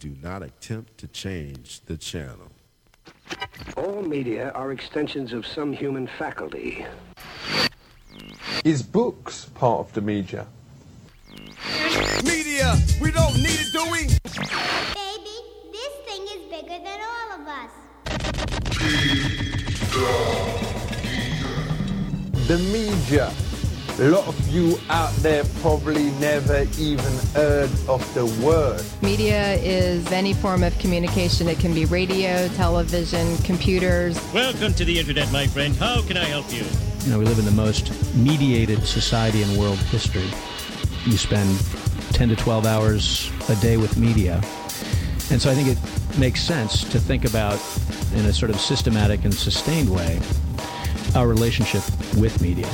Do not attempt to change the channel. All media are extensions of some human faculty. Is books part of the media? Media! We don't need it, do we? Baby, this thing is bigger than all of us. The media. A lot of you out there probably never even heard of the word. Media is any form of communication. It can be radio, television, computers. Welcome to the internet, my friend. How can I help you? You know, we live in the most mediated society in world history. You spend 10 to 12 hours a day with media. And so I think it makes sense to think about, in a sort of systematic and sustained way, our relationship with media.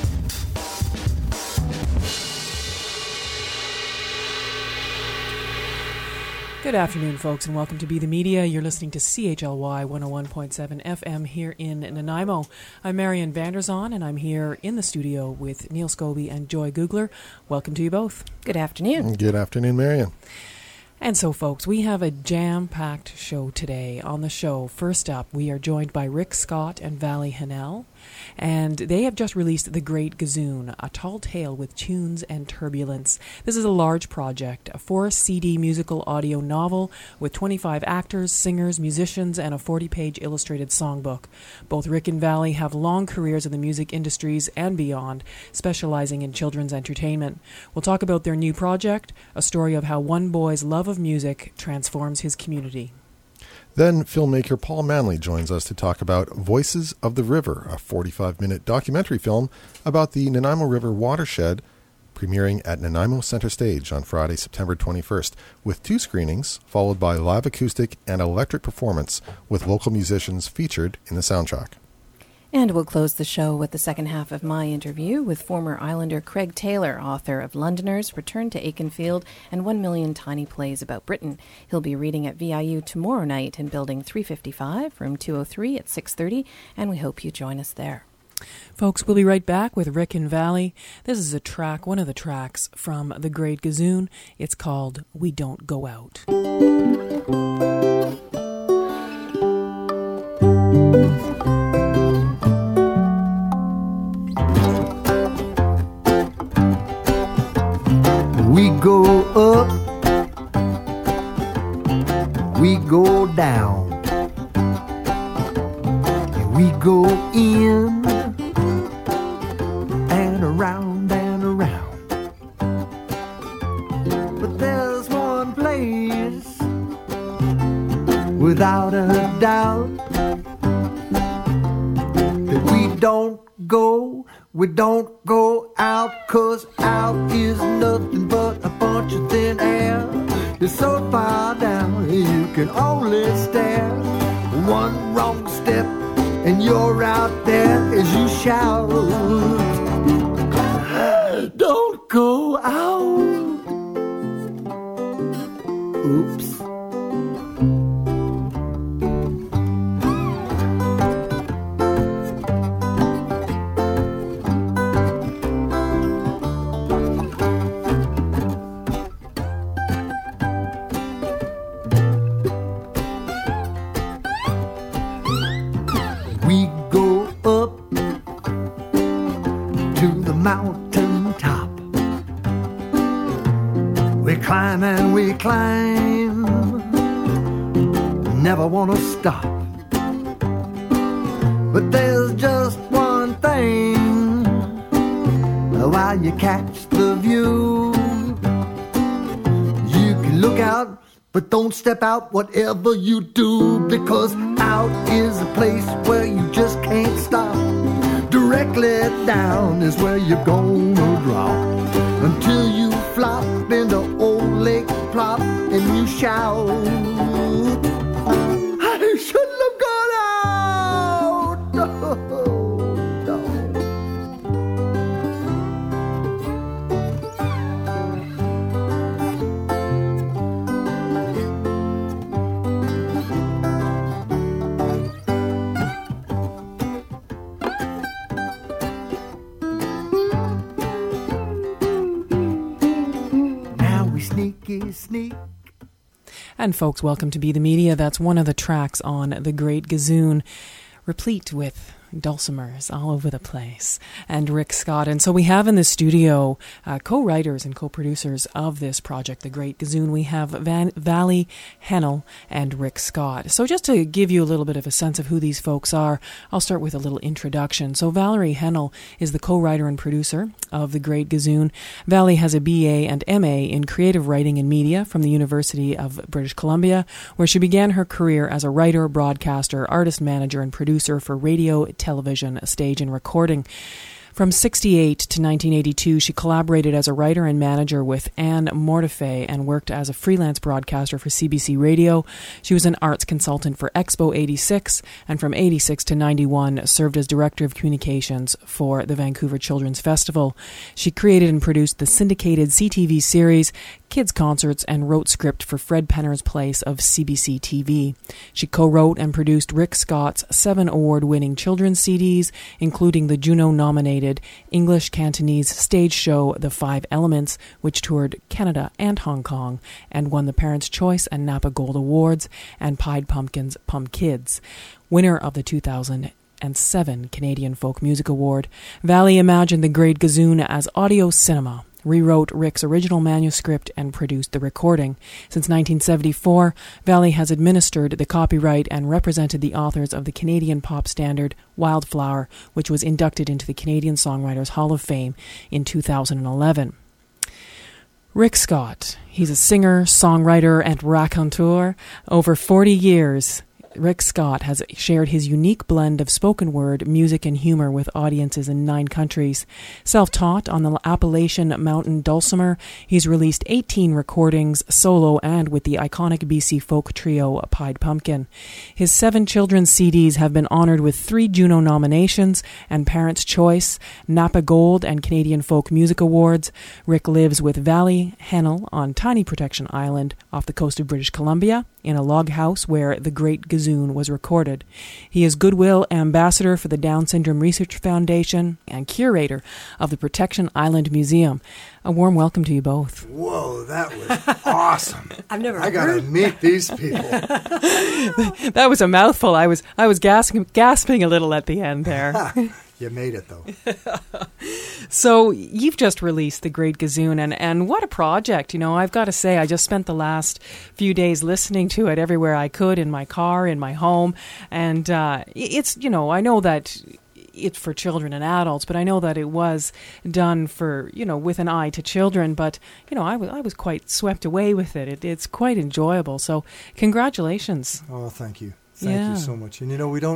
Good afternoon, folks, and welcome to Be the Media. You're listening to CHLY 101.7 FM here in Nanaimo. I'm Marian Vanderzon, and I'm here in the studio with Neil Scobie and Joy Googler. Welcome to you both. Good afternoon. Good afternoon, Marian. And so, folks, we have a jam-packed show today. On the show, first up, we are joined by Rick Scott and Valley Hennell, and they have just released The Great Gazoon, a tall tale with tunes and turbulence. This is a large project, a 4-CD musical audio novel with 25 actors, singers, musicians, and a 40-page illustrated songbook. Both Rick and Valley have long careers in the music industries and beyond, specializing in children's entertainment. We'll talk about their new project, a story of how one boy's love of music transforms his community. Then filmmaker Paul Manley joins us to talk about Voices of the River, a 45-minute documentary film about the Nanaimo River watershed, premiering at Nanaimo Center Stage on Friday, September 21st, with 2 screenings, followed by live acoustic and electric performance with local musicians featured in the soundtrack. And we'll close the show with the second half of my interview with former Islander Craig Taylor, author of Londoners, Return to Aikenfield, and 1 Million Tiny Plays About Britain. He'll be reading at VIU tomorrow night in Building 355, Room 203 at 6:30, and we hope you join us there. Folks, we'll be right back with Rick and Valley. This is a track, one of the tracks from The Great Gazoon. It's called We Don't Go Out. We go up, we go down, and we go in and around and around. But there's one place, without a doubt, that we don't go out, 'cause out is nothing but a bunch of thin air. It's so far down, you can only stare. One wrong step, and you're out there as you shout, don't go out. Oops. Mountaintop, we climb and we climb, never want to stop. But there's just one thing, while you catch the view, you can look out, but don't step out whatever you do, because out is a place where you just can't stop. Directly down is where you're gonna drop, until you flop into old lake plop and you shout, I shouldn't have gone out. No, no. And folks, welcome to Be the Media. That's one of the tracks on The Great Gazoon, replete with dulcimers all over the place, and Rick Scott. And so we have in the studio co-writers and co-producers of this project, The Great Gazoon. We have Vali Hennell and Rick Scott. So just to give you a little bit of a sense of who these folks are, I'll start with a little introduction. So Valerie Hennell is the co-writer and producer of The Great Gazoon. Vali has a BA and MA in creative writing and media from the University of British Columbia, where she began her career as a writer, broadcaster, artist manager, and producer for radio, television, stage, and recording. From 1968 to 1982, she collaborated as a writer and manager with Anne Mortefe and worked as a freelance broadcaster for CBC Radio. She was an arts consultant for Expo 86, and from 86 to 91 served as director of communications for the Vancouver Children's Festival. She created and produced the syndicated CTV series Kids Concerts and wrote script for Fred Penner's Place of CBC TV. She co-wrote and produced Rick Scott's 7 award-winning children's CDs, including the Juno-nominated English Cantonese stage show The 5 Elements, which toured Canada and Hong Kong and won the Parents' Choice and Napa Gold Awards, and Pied Pumpkin's Pump Kids. Winner of the 2007 Canadian Folk Music Award, Vali imagined The Great Gazoon as audio cinema, rewrote Rick's original manuscript, and produced the recording. Since 1974, Vali has administered the copyright and represented the authors of the Canadian pop standard Wildflower, which was inducted into the Canadian Songwriters Hall of Fame in 2011. Rick Scott, he's a singer, songwriter, and raconteur. Over 40 years, Rick Scott has shared his unique blend of spoken word, music, and humor with audiences in 9 countries. Self-taught on the Appalachian Mountain dulcimer, he's released 18 recordings, solo and with the iconic BC folk trio Pied Pumpkin. His 7 children's CDs have been honored with 3 Juno nominations and Parents' Choice, Napa Gold, and Canadian Folk Music Awards. Rick lives with Vali Hennell on Tiny Protection Island off the coast of British Columbia, in a log house where The Great Gazoon was recorded. He is Goodwill Ambassador for the Down Syndrome Research Foundation and curator of the Protection Island Museum. A warm welcome to you both. Whoa, that was awesome. I gotta meet these people. That was a mouthful. I was gasping a little at the end there. You made it, though. So you've just released The Great Gazoon, and what a project. You know, I've got to say, I just spent the last few days listening to it everywhere I could, in my car, in my home, and it's, you know, I know that it's for children and adults, but I know that it was done for, you know, with an eye to children, but, you know, I was quite swept away with it. It's quite enjoyable, so congratulations. Oh, thank you. Thank you so much. And, you know,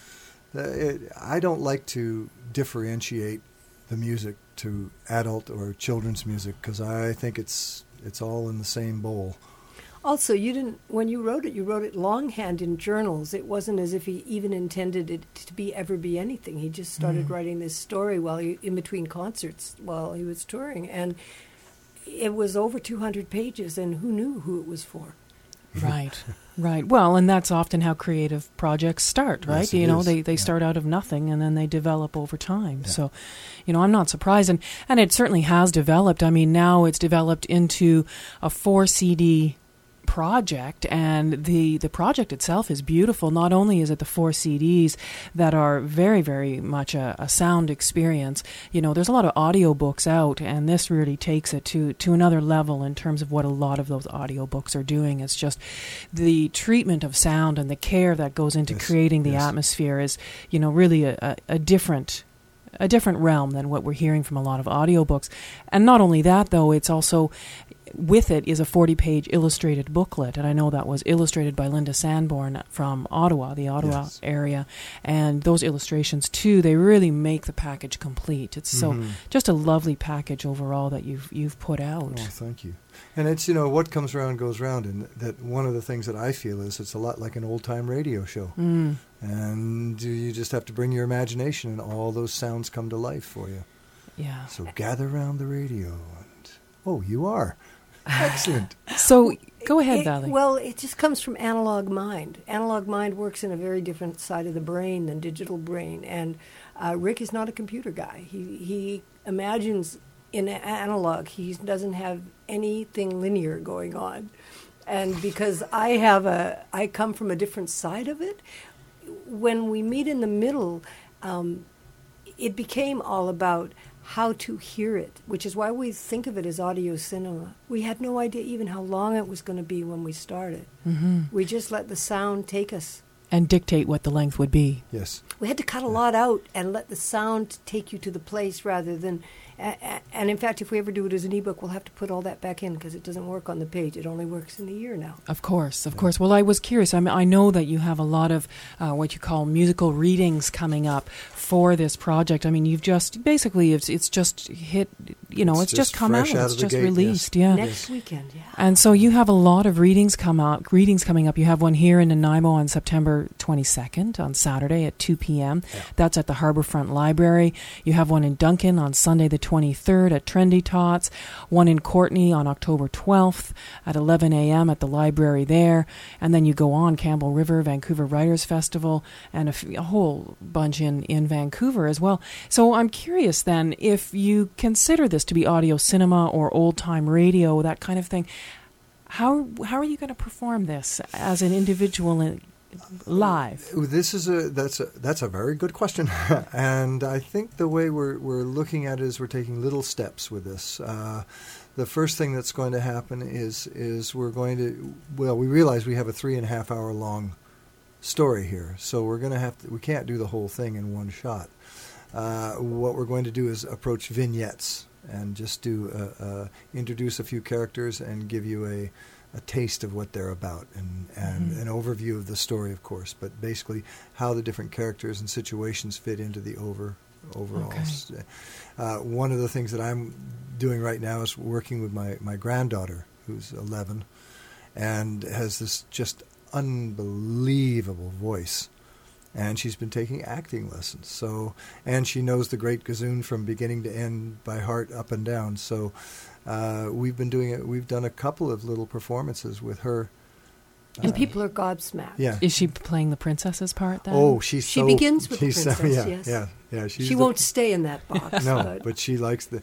I don't like to differentiate the music to adult or children's music because I think it's all in the same bowl. Also, when you wrote it longhand in journals. It wasn't as if he even intended it to ever be anything. He just started writing this story in between concerts while he was touring, and it was over 200 pages, and who knew who it was for? Right. Well, and that's often how creative projects start, right? Yes, you know, they start out of nothing and then they develop over time. Yeah. So, you know, I'm not surprised. And it certainly has developed. I mean, now it's developed into a 4 CD project, and the project itself is beautiful. Not only is it the 4 CDs that are very, very much a sound experience, you know, there's a lot of audiobooks out, and this really takes it to another level in terms of what a lot of those audiobooks are doing. It's just the treatment of sound and the care that goes into creating the atmosphere is, you know, really a different realm than what we're hearing from a lot of audiobooks. And not only that, though, it's also, with it is a 40-page illustrated booklet, and I know that was illustrated by Linda Sanborn from Ottawa, the Ottawa area, and those illustrations too, they really make the package complete. It's so just a lovely package overall that you've put out. Oh, thank you. And it's, you know, what comes around goes round, and that one of the things that I feel is it's a lot like an old-time radio show. And you just have to bring your imagination, and all those sounds come to life for you. Yeah. So gather around the radio, and you are. Excellent. So go ahead, Vali. Well, it just comes from analog mind. Analog mind works in a very different side of the brain than digital brain. And Rick is not a computer guy. He imagines in analog. He doesn't have anything linear going on. And because I come from a different side of it, when we meet in the middle, it became all about how to hear it, which is why we think of it as audio cinema. We had no idea even how long it was going to be when we started. Mm-hmm. We just let the sound take us. And dictate what the length would be. Yes. We had to cut a lot out and let the sound take you to the place rather than... And in fact, if we ever do it as an ebook, we'll have to put all that back in because it doesn't work on the page. It only works in the ear now. Of course. Well, I was curious. I know that you have a lot of what you call musical readings coming up for this project. I mean, you've just basically it's just hit. It's just come out. It's just released. Yes. Yeah. Next weekend. Yeah. And so you have a lot of readings coming up. You have one here in Nanaimo on September 22nd on Saturday at 2 p.m. Yeah. That's at the Harbourfront Library. You have one in Duncan on Sunday the 23rd at Trendy Tots. One in Courtenay on October 12th at 11 a.m. at the library there. And then you go on Campbell River, Vancouver Writers Festival, and a whole bunch in Vancouver as well. So I'm curious then, if you consider this to be audio cinema or old-time radio, that kind of thing, how are you going to perform this as an individual live? That's a very good question, and I think the way we're looking at it is we're taking little steps with this. The first thing that's going to happen is we're going to we realize we have a 3.5 hour long story here, so we can't do the whole thing in one shot. What we're going to do is approach vignettes and just introduce a few characters and give you a taste of what they're about and an overview of the story, of course, but basically how the different characters and situations fit into the overall. Okay. One of the things that I'm doing right now is working with my granddaughter, who's 11, and has this just unbelievable voice. And she's been taking acting lessons. And she knows The Great Gazoon from beginning to end by heart, up and down. So we've been doing it. We've done a couple of little performances with her. And people are gobsmacked. Yeah. Is she playing the princess's part then? Oh, she begins with the princess. Yeah. She won't stay in that box. No, but she likes the.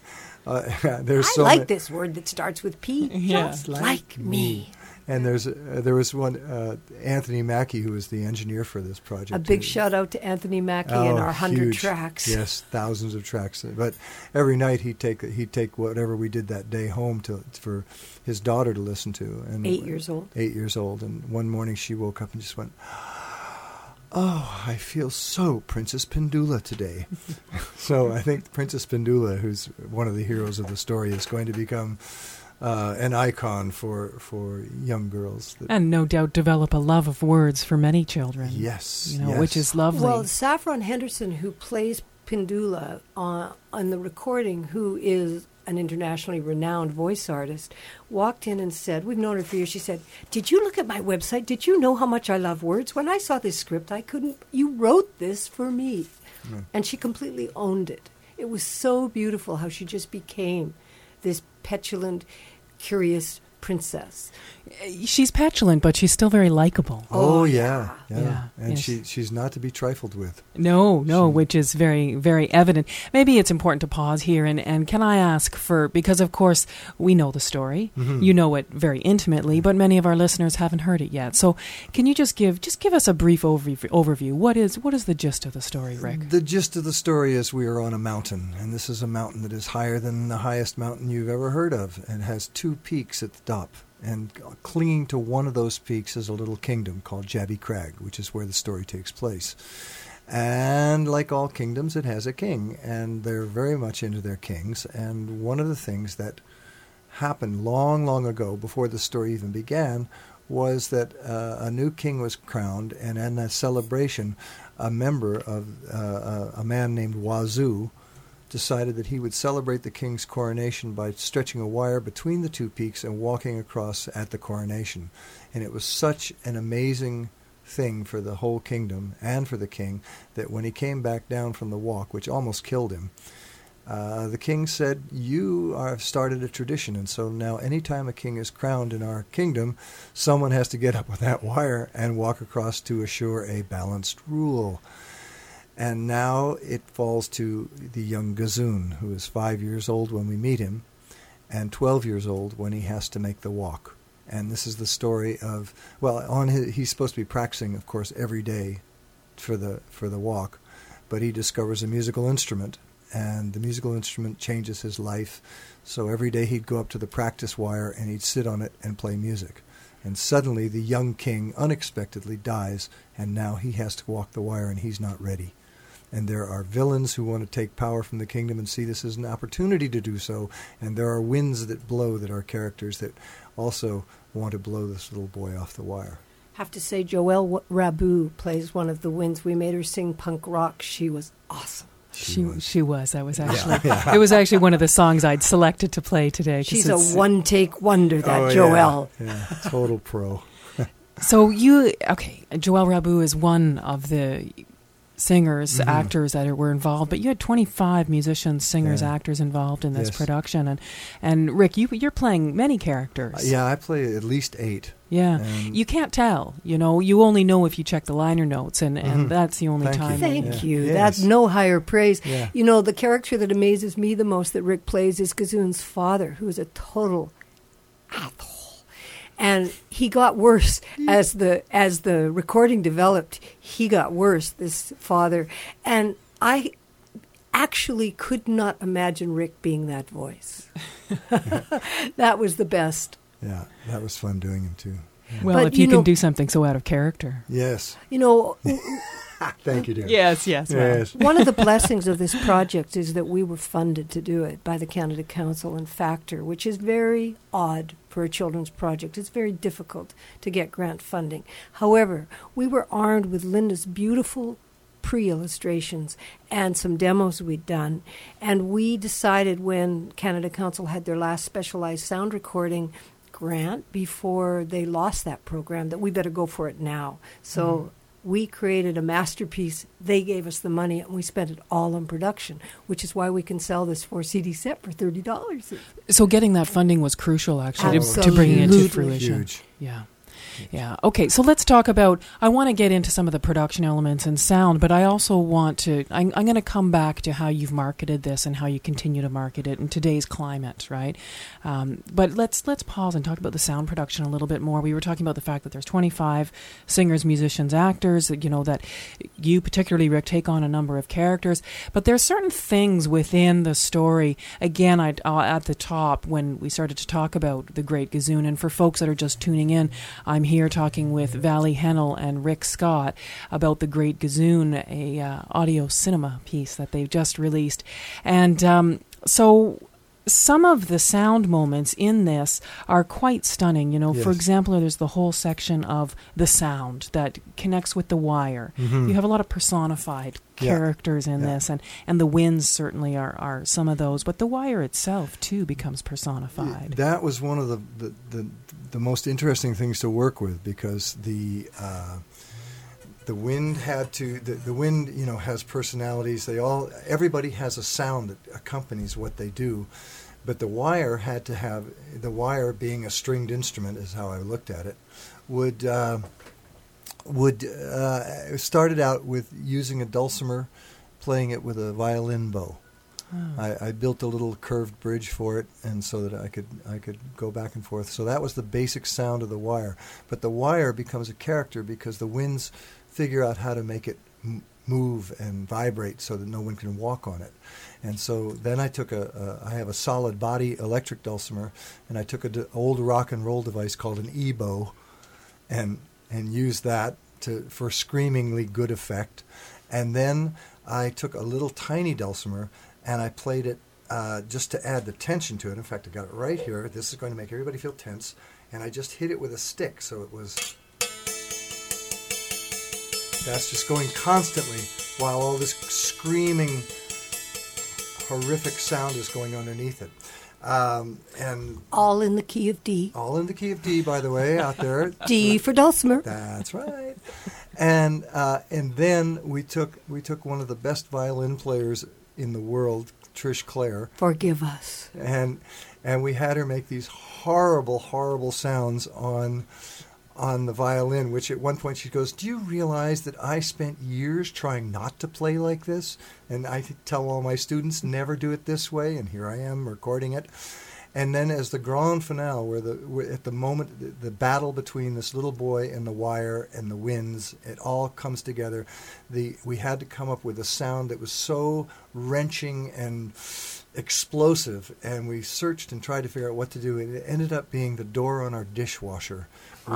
This word that starts with P. Just like me. And there was one, Anthony Mackie, who was the engineer for this project. A big shout out to Anthony Mackie and our 100 tracks. Yes, thousands of tracks. But every night he'd take whatever we did that day home for his daughter to listen to. And 8 years old. 8 years old. And one morning she woke up and just went, "Oh, I feel so Princess Pendula today." So I think Princess Pendula, who's one of the heroes of the story, is going to become an icon for young girls. And no doubt develop a love of words for many children. Yes. Which is lovely. Well, Saffron Henderson, who plays Pendula on the recording, who is an internationally renowned voice artist, walked in and said, we've known her for years, she said, "Did you look at my website? Did you know how much I love words? When I saw this script, you wrote this for me." Mm. And she completely owned it. It was so beautiful how she just became this petulant, curious princess. She's petulant, but she's still very likable. Oh, yeah. And she's not to be trifled with. No, which is very, very evident. Maybe it's important to pause here, and can I ask because of course we know the story, you know it very intimately, but many of our listeners haven't heard it yet. So can you just give us a brief overview? What is the gist of the story, Rick? The gist of the story is we are on a mountain, and this is a mountain that is higher than the highest mountain you've ever heard of, and has 2 peaks at the top. And clinging to one of those peaks is a little kingdom called Jabby Crag, which is where the story takes place. And like all kingdoms, it has a king, and they're very much into their kings. And one of the things that happened long, long ago, before the story even began, was that a new king was crowned, and in that celebration, a member of a man named Wazoo decided that he would celebrate the king's coronation by stretching a wire between the 2 peaks and walking across at the coronation. And it was such an amazing thing for the whole kingdom and for the king that when he came back down from the walk, which almost killed him, the king said, "You have started a tradition, and so now anytime a king is crowned in our kingdom, someone has to get up with that wire and walk across to assure a balanced rule." And now it falls to the young Gazoon, who is 5 years old when we meet him, and 12 years old when he has to make the walk. And this is the story of, he's supposed to be practicing, of course, every day for the walk, but he discovers a musical instrument, and the musical instrument changes his life. So every day he'd go up to the practice wire and he'd sit on it and play music. And suddenly the young king unexpectedly dies, and now he has to walk the wire and he's not ready. And there are villains who want to take power from the kingdom and see this as an opportunity to do so. And there are winds that blow that are characters that also want to blow this little boy off the wire. Have to say, Joelle Rabu plays one of the winds. We made her sing punk rock. She was awesome. She was. I was actually. It was actually one of the songs I'd selected to play today. She's a one-take wonder, Joelle. Yeah, total pro. So Joelle Rabu is one of the singers, actors that were involved, but you had 25 musicians, singers, actors involved in this production, and Rick, you're playing many characters. I play at least 8. Yeah, you can't tell. You only know if you check the liner notes, and that's the only time. Thank you. Yes. That's no higher praise. Yeah. The character that amazes me the most that Rick plays is Gazoon's father, who is a total asshole. And he got worse as the recording developed. He got worse, this father. And I actually could not imagine Rick being that voice. That was the best. Yeah, that was fun doing him too. Yeah. Well, but if you can do something so out of character. Yes. Thank you, dear. Yes. One of the blessings of this project is that we were funded to do it by the Canada Council and Factor, which is very odd for a children's project. It's very difficult to get grant funding. However, we were armed with Linda's beautiful pre-illustrations and some demos we'd done, and we decided when Canada Council had their last specialized sound recording grant before they lost that program that we better go for it now. So we created a masterpiece. They gave us the money, and we spent it all on production, which is why we can sell this 4-CD set for $30. So getting that funding was crucial, actually, to bringing it to fruition. Huge. Yeah. Okay, so let's talk about, I want to get into some of the production elements and sound, but I also want to, I'm going to come back to how you've marketed this and how you continue to market it in today's climate, right? But let's pause and talk about the sound production a little bit more. We were talking about the fact that there's 25 singers, musicians, actors, that you particularly, Rick, take on a number of characters, but there's certain things within the story. Again, at the top, when we started to talk about The Great Gazoon, and for folks that are just tuning in, I'm here talking with Valley Hennell and Rick Scott about The Great Gazoon, a audio cinema piece that they've just released. And so some of the sound moments in this are quite stunning. Yes. For example, there's the whole section of the sound that connects with the wire. You have a lot of personified characters in this, and the winds certainly are some of those, but the wire itself too becomes personified. That was one of the most interesting things to work with, because the wind had to the wind has personalities. Everybody has a sound that accompanies what they do, but the wire had to have, the wire being a stringed instrument is how I looked at it, started out with using a dulcimer, playing it with a violin bow. I built a little curved bridge for it, and so that I could go back and forth. So that was the basic sound of the wire. But the wire becomes a character because the winds figure out how to make it move and vibrate so that no one can walk on it. And so then I took I have a solid body electric dulcimer, and I took an old rock and roll device called an E-bow, and used that for screamingly good effect. And then I took a little tiny dulcimer, and I played it just to add the tension to it. In fact, I got it right here. This is going to make everybody feel tense. And I just hit it with a stick, so it was... That's just going constantly while all this screaming, horrific sound is going underneath it. And all in the key of D. All in the key of D, by the way, out there. D for dulcimer. That's right. And then we took one of the best violin players in the world, Trish Clare. Forgive us. And we had her make these horrible, horrible sounds on the violin, which at one point she goes, "Do you realize that I spent years trying not to play like this? And I tell all my students, never do it this way, and here I am recording it." And then as the grand finale, where at the moment, the battle between this little boy and the wire and the winds, it all comes together. We had to come up with a sound that was so wrenching and explosive, and we searched and tried to figure out what to do. And it ended up being the door on our dishwasher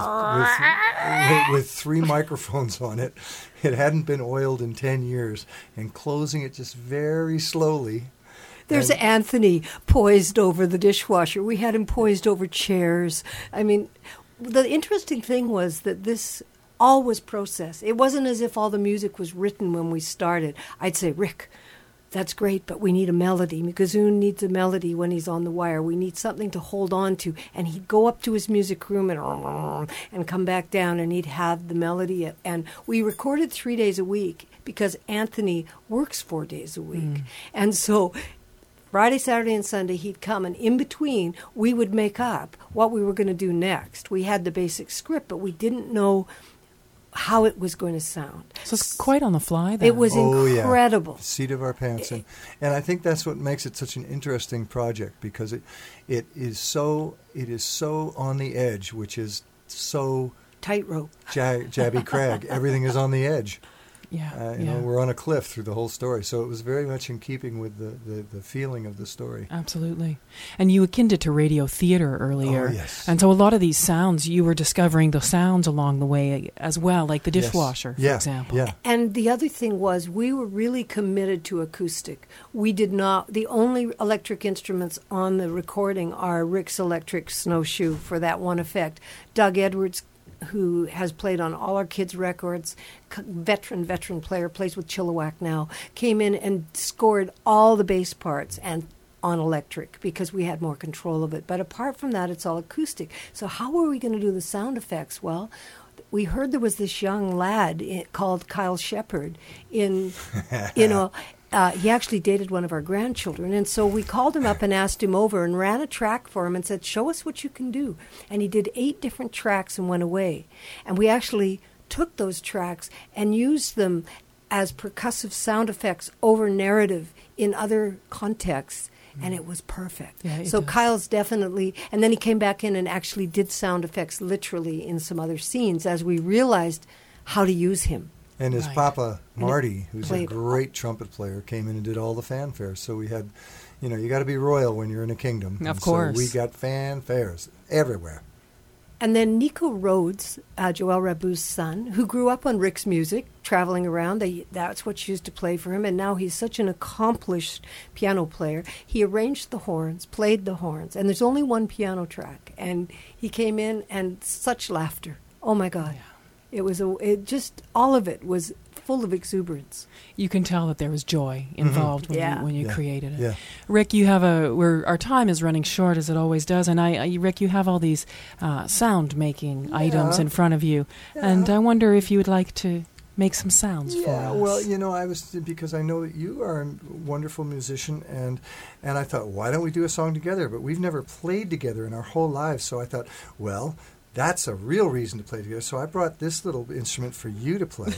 with 3 microphones on it. It hadn't been oiled in 10 years, and closing it just very slowly. There's Anthony poised over the dishwasher. We had him poised over chairs. I mean, the interesting thing was that this all was processed. It wasn't as if all the music was written when we started. I'd say, Rick, that's great, but we need a melody. Gazoon needs a melody when he's on the wire. We need something to hold on to. And he'd go up to his music room and come back down, and he'd have the melody. And we recorded 3 days a week because Anthony works 4 days a week. And so Friday, Saturday, and Sunday, he'd come, and in between, we would make up what we were going to do next. We had the basic script, but we didn't know how it was going to sound. So it's quite on the fly then. It was incredible. Yeah. Seat of our pants. And I think that's what makes it such an interesting project, because it is so on the edge, which is so tightrope. Jabby Crag. Everything is on the edge. Yeah, you know, we're on a cliff through the whole story. So it was very much in keeping with the feeling of the story. Absolutely. And you akined it to radio theater earlier. Oh, yes. And so a lot of these sounds, you were discovering the sounds along the way as well, like the dishwasher, for example. Yeah. And the other thing was, we were really committed to acoustic. We did not, the only electric instruments on the recording are Rick's electric snowshoe for that one effect. Doug Edwards, who has played on all our kids' records, veteran player, plays with Chilliwack now, came in and scored all the bass parts and on electric because we had more control of it. But apart from that, it's all acoustic. So how were we going to do the sound effects? Well, we heard there was this young lad called Kyle Shepard in, he actually dated one of our grandchildren. And so we called him up and asked him over and ran a track for him and said, show us what you can do. And he did 8 different tracks and went away. And we actually took those tracks and used them as percussive sound effects over narrative in other contexts. And it was perfect. Yeah, so does. Kyle's definitely, and then he came back in and actually did sound effects literally in some other scenes as we realized how to use him. And his papa, Marty, who's a played great trumpet player, came in and did all the fanfare. So we had, you got to be royal when you're in a kingdom. Of course. So we got fanfares everywhere. And then Nico Rhodes, Joel Rabu's son, who grew up on Rick's music, traveling around, that's what she used to play for him, and now he's such an accomplished piano player. He arranged the horns, played the horns, and there's only one piano track. And he came in, and such laughter. Oh, my God. Yeah. All of it was full of exuberance. You can tell that there was joy involved when you created it. Yeah. Rick, you have our time is running short as it always does, and Rick, you have all these sound making items in front of you, and I wonder if you would like to make some sounds for us. Yeah, well, because I know that you are a wonderful musician, and I thought, why don't we do a song together? But we've never played together in our whole lives, so I thought, well, that's a real reason to play together. So I brought this little instrument for you to play.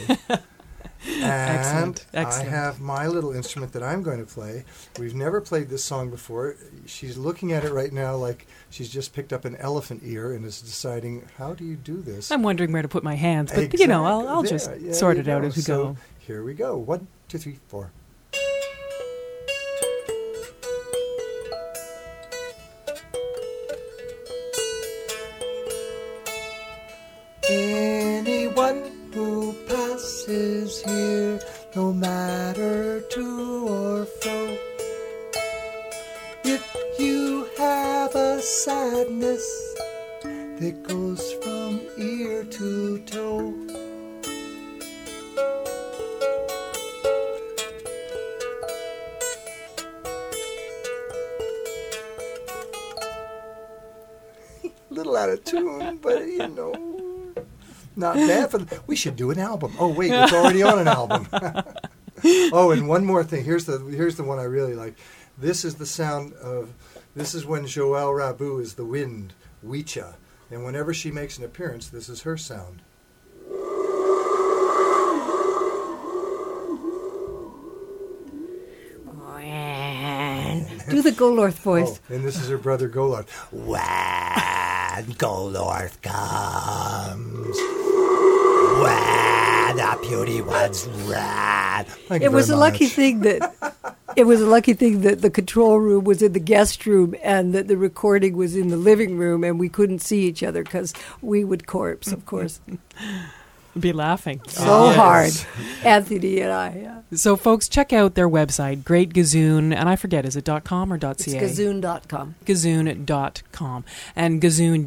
And Excellent. I have my little instrument that I'm going to play. We've never played this song before. She's looking at it right now like she's just picked up an elephant ear and is deciding, how do you do this? I'm wondering where to put my hands, but Exactly. I'll just sort it out as we go. So here we go. 1, 2, 3, 4. Anyone who passes here, no matter to or fro, if you have a sadness that goes from ear to toe, little out of tune, but not bad. We should do an album. Oh wait, it's already on an album. Oh, and one more thing. Here's the one I really like. This is the sound of. This is when Joelle Rabu is the wind, Weecha, and whenever she makes an appearance, this is her sound. Do the Golorth voice. Oh, and this is her brother Golorth. When Golorth comes, when the beauty ones ran. It was a lucky thing that the control room was in the guest room and that the recording was in the living room, and we couldn't see each other because we would corpse, of course. Be laughing so hard, Anthony and I. Yeah. So, folks, check out their website, Great Gazoon, and I forget, is it .com or .ca? It's gazoon.com. Gazoon.com. And Gazoon,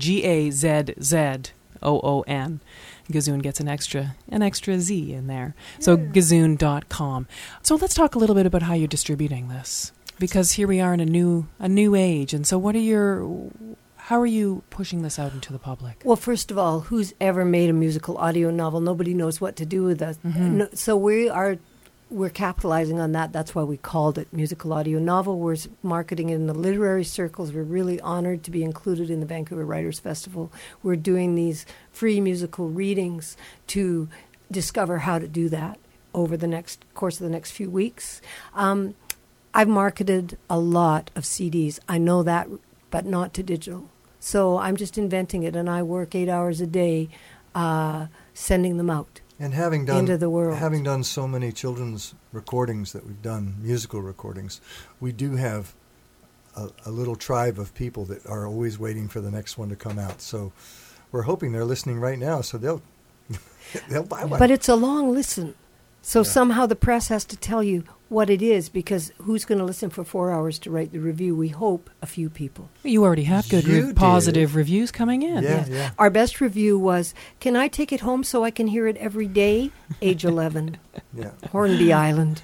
Gazoon. Gazoon gets an extra Z in there. So gazoon.com. So let's talk a little bit about how you're distributing this, because here we are in a new age. And so how are you pushing this out into the public? Well, first of all, who's ever made a musical audio novel? Nobody knows what to do with that. Mm-hmm. No, so we're capitalizing on that. That's why we called it musical audio novel. We're marketing it in the literary circles. We're really honored to be included in the Vancouver Writers Festival. We're doing these free musical readings to discover how to do that over the course of the next few weeks. I've marketed a lot of CDs. I know that, but not to digital. So I'm just inventing it, and I work 8 hours a day sending them out. And having done into the world. Having done so many children's recordings that we've done, musical recordings, we do have a little tribe of people that are always waiting for the next one to come out. So we're hoping they're listening right now, so they'll buy one. But it's a long listen. So somehow the press has to tell you what it is, because who's going to listen for 4 hours to write the review? We hope a few people. You already have good positive reviews coming in. Yeah. Our best review was, can I take it home so I can hear it every day? Age 11. Hornby Island.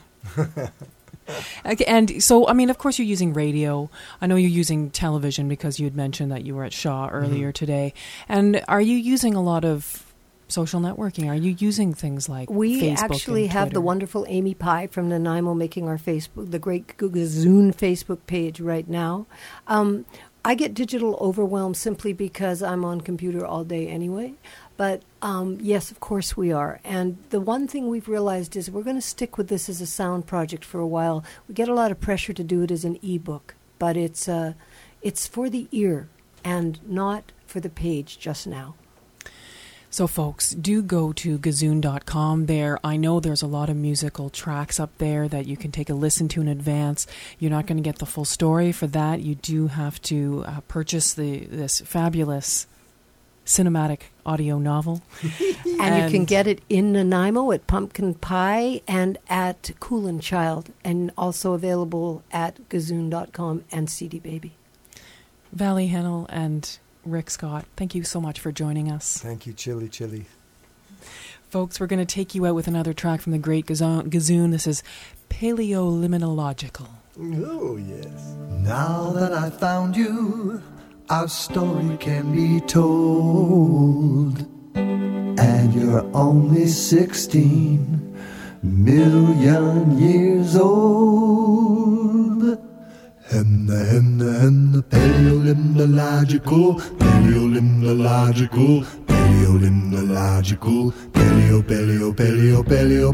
And so, I mean, of course you're using radio. I know you're using television because you had mentioned that you were at Shaw earlier today. And are you using a lot of social networking? Are you using things like we Facebook actually and have Twitter? The wonderful Amy Pye from Nanaimo making our Facebook, the Great Gazoon Facebook page right now. I get digital overwhelm simply because I'm on computer all day anyway. But yes, of course we are. And the one thing we've realized is we're going to stick with this as a sound project for a while. We get a lot of pressure to do it as an ebook, but it's for the ear and not for the page just now. So, folks, do go to gazoon.com there. I know there's a lot of musical tracks up there that you can take a listen to in advance. You're not going to get the full story. For that, you do have to purchase this fabulous cinematic audio novel. And you can get it in Nanaimo at Pumpkin Pie and at Cool and Child, and also available at gazoon.com and CD Baby. Valley Hennell and Rick Scott, thank you so much for joining us. Thank you, Chili. Folks, we're going to take you out with another track from the Great Gazoon. This is Paleoliminological. Oh, yes. Now that I found you, our story can be told. And you're only 16 million years old. And the paleolimnological, paleolimnological, paleolimnological, paleolimnological,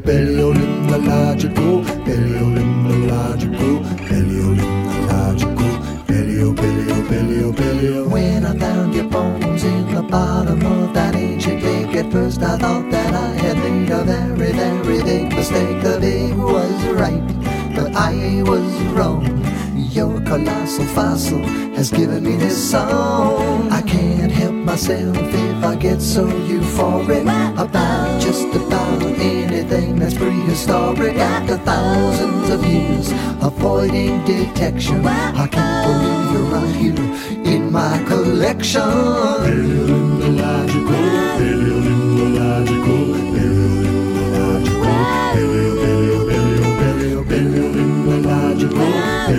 paleolimnological, paleo. When I found your bones in the bottom of that ancient lake, at first I thought that I had made a very, very big mistake. The big was right, but I was wrong. Your colossal fossil has given me this song. I can't help myself if I get so euphoric about just about anything that's prehistoric. After thousands of years avoiding detection, I can't believe you're right here in my collection. Paleolimnological, paleolimnological, paleolimnological, paleolimnological, paleolimnological,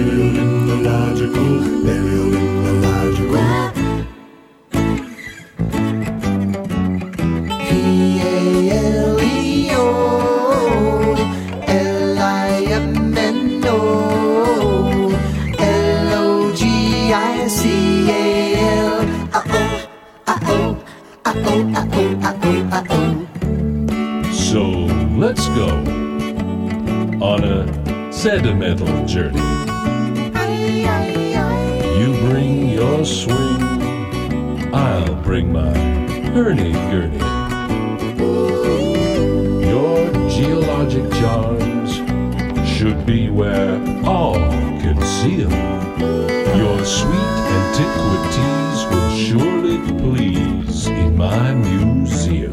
paleolimnological. P-A-L-E-O-L-I-M-N-O L-O-G-I-C-A-L. So let's go on a sentimental journey. You bring your swing, I'll bring my hurdy-gurdy. Your geologic charms should be where all can see 'em. Your sweet antiquities will surely please in my museum.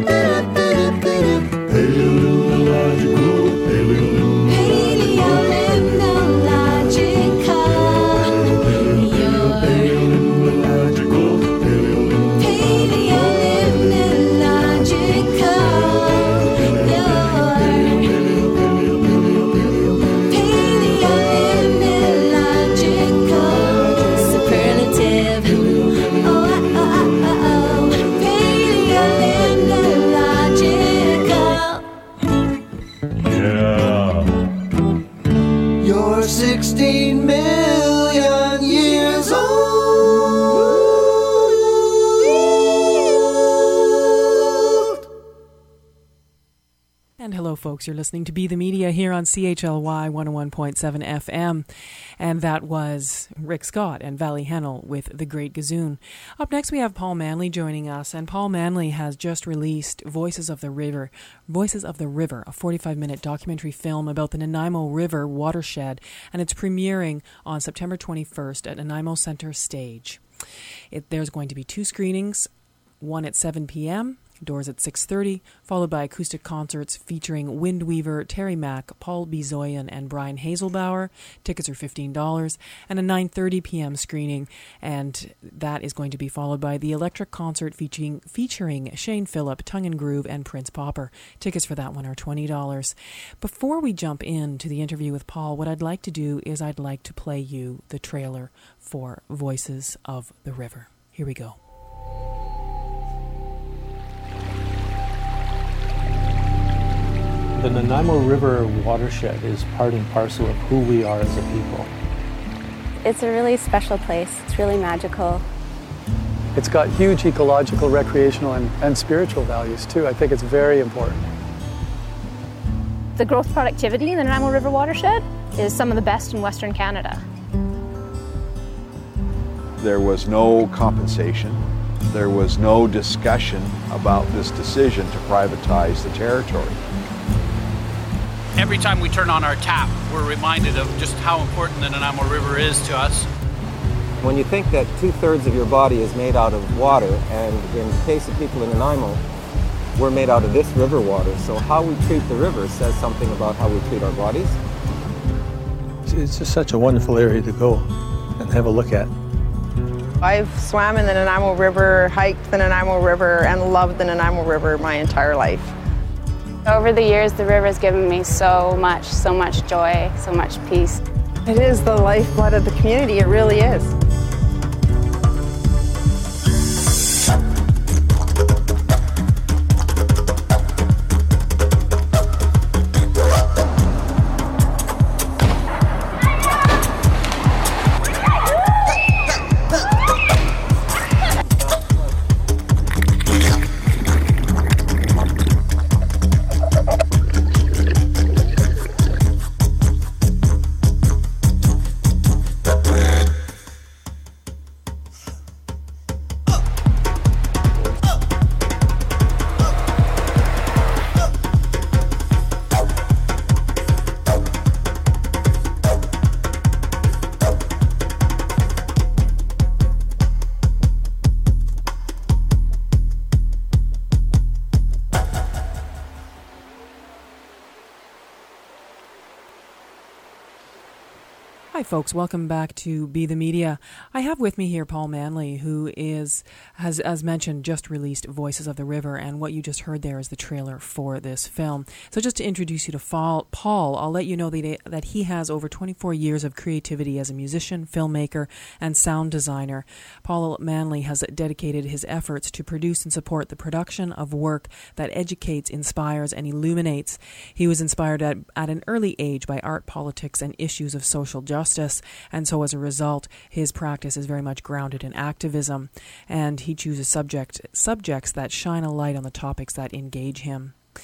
Paleontological, You're 16 million years old. And hello, folks. You're listening to Be the Media here on CHLY 101.7 FM. And that was Rick Scott and Valley Hennell with The Great Gazoon. Up next, we have Paul Manley joining us. And Paul Manley has just released Voices of the River, a 45-minute documentary film about the Nanaimo River watershed. And it's premiering on September 21st at Nanaimo Center Stage. There's going to be 2 screenings, one at 7 p.m., doors at 6:30, followed by acoustic concerts featuring Windweaver, Terry Mack, Paul Bizoyan, and Brian Hazelbauer. Tickets are $15, and a 9:30 p.m. screening, and that is going to be followed by the electric concert featuring Shane Phillip, Tongue and Groove, and Prince Popper. Tickets for that one are $20. Before we jump into the interview with Paul, what I'd like to do is I'd like to play you the trailer for Voices of the River. Here we go. The Nanaimo River watershed is part and parcel of who we are as a people. It's a really special place. It's really magical. It's got huge ecological, recreational, and spiritual values too. I think it's very important. The growth productivity in the Nanaimo River watershed is some of the best in Western Canada. There was no compensation. There was no discussion about this decision to privatize the territory. Every time we turn on our tap, we're reminded of just how important the Nanaimo River is to us. When you think that 2/3 of your body is made out of water, and in the case of people in Nanaimo, we're made out of this river water, so how we treat the river says something about how we treat our bodies. It's just such a wonderful area to go and have a look at. I've swam in the Nanaimo River, hiked the Nanaimo River, and loved the Nanaimo River my entire life. Over the years, the river's given me so much joy, so much peace. It is the lifeblood of the community, it really is. Hi, folks. Welcome back to Be the Media. I have with me here Paul Manley, who has, as mentioned, just released Voices of the River, and what you just heard there is the trailer for this film. So just to introduce you to Paul, I'll let you know that he has over 24 years of creativity as a musician, filmmaker, and sound designer. Paul Manley has dedicated his efforts to produce and support the production of work that educates, inspires, and illuminates. He was inspired at an early age by art, politics, and issues of social justice. And so as a result, his practice is very much grounded in activism, and he chooses subjects that shine a light on the topics that engage him.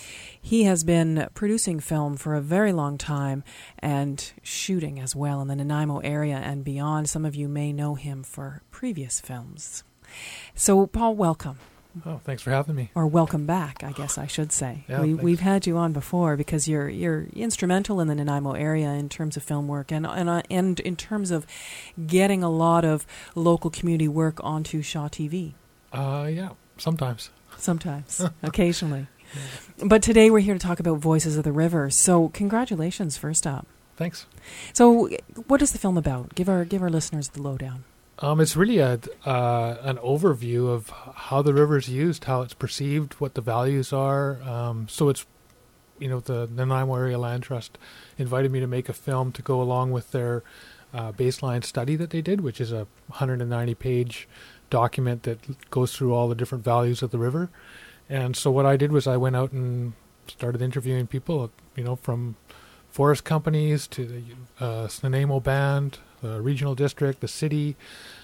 He has been producing film for a very long time and shooting as well in the Nanaimo area and beyond. Some of you may know him for previous films. So, Paul, welcome. Oh, thanks for having me. Or welcome back, I guess I should say. Yeah, we've had you on before because you're instrumental in the Nanaimo area in terms of film work and in terms of getting a lot of local community work onto Shaw TV. Yeah, sometimes. Sometimes, occasionally. But today we're here to talk about Voices of the River. So congratulations, first up. Thanks. So what is the film about? Give our listeners the lowdown. It's really an overview of how the river is used, how it's perceived, what the values are. So it's, the Nanaimo Area Land Trust invited me to make a film to go along with their baseline study that they did, which is a 190-page document that goes through all the different values of the river. And so what I did was I went out and started interviewing people, from forest companies to the Nanaimo Band, the regional district, the city,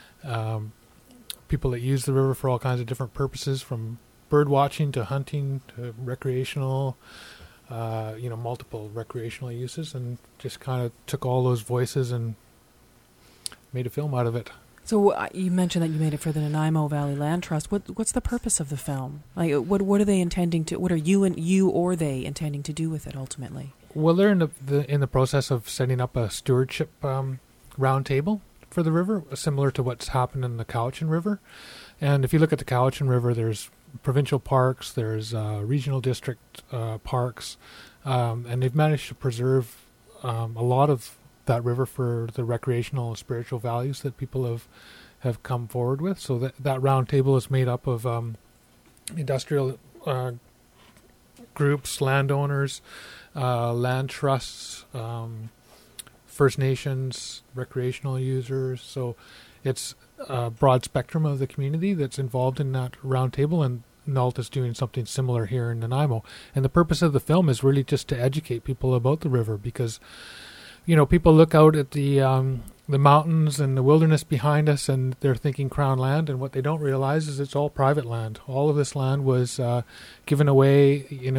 people that use the river for all kinds of different purposes, from bird watching to hunting to recreational, multiple recreational uses, and just kind of took all those voices and made a film out of it. So you mentioned that you made it for the Nanaimo Valley Land Trust. What's the purpose of the film? Like, what are they intending to? What are you or they intending to do with it ultimately? Well, they're in the process of setting up a stewardship roundtable for the river, similar to what's happened in the Cowichan River. And if you look at the Cowichan River, there's provincial parks, there's regional district parks, and they've managed to preserve a lot of that river for the recreational and spiritual values that people have come forward with. So that round table is made up of industrial groups, landowners, land trusts, First Nations, recreational users. So it's a broad spectrum of the community that's involved in that round table, and NALT is doing something similar here in Nanaimo. And the purpose of the film is really just to educate people about the river, because people look out at the mountains and the wilderness behind us, and they're thinking Crown land, and what they don't realize is it's all private land. All of this land was given away, in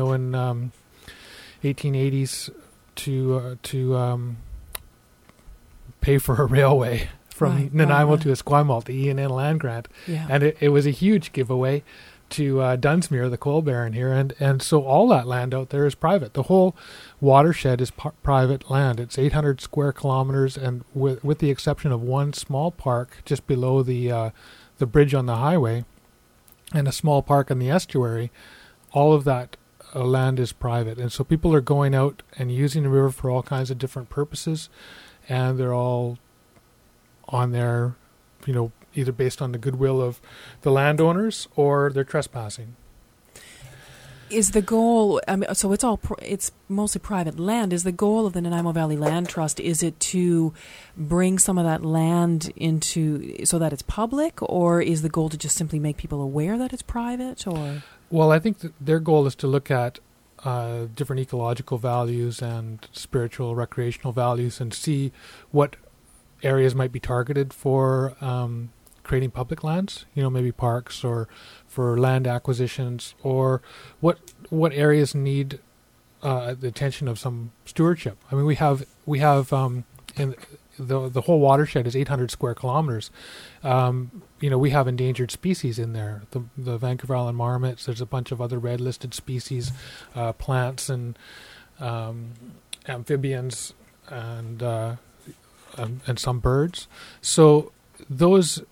1880s to pay for a railway from Nanaimo to Esquimalt, the E&N land grant. Yeah. And it was a huge giveaway to Dunsmuir, the coal baron here, and so all that land out there is private. The whole watershed is private land. It's 800 square kilometers, and with the exception of one small park just below the bridge on the highway, and a small park in the estuary, all of that land is private. And so people are going out and using the river for all kinds of different purposes, and they're all on there, either based on the goodwill of the landowners or they're trespassing. Is the goal? So it's mostly private land. Is the goal of the Nanaimo Valley Land Trust? Is it to bring some of that land into so that it's public, or is the goal to just simply make people aware that it's private? Or well, I think that their goal is to look at different ecological values and spiritual, recreational values, and see what areas might be targeted for creating public lands, maybe parks, or for land acquisitions, or what areas need the attention of some stewardship. I mean, we have in the whole watershed is 800 square kilometers. We have endangered species in there. The Vancouver Island marmots. There's a bunch of other red listed species, plants and amphibians and some birds. So those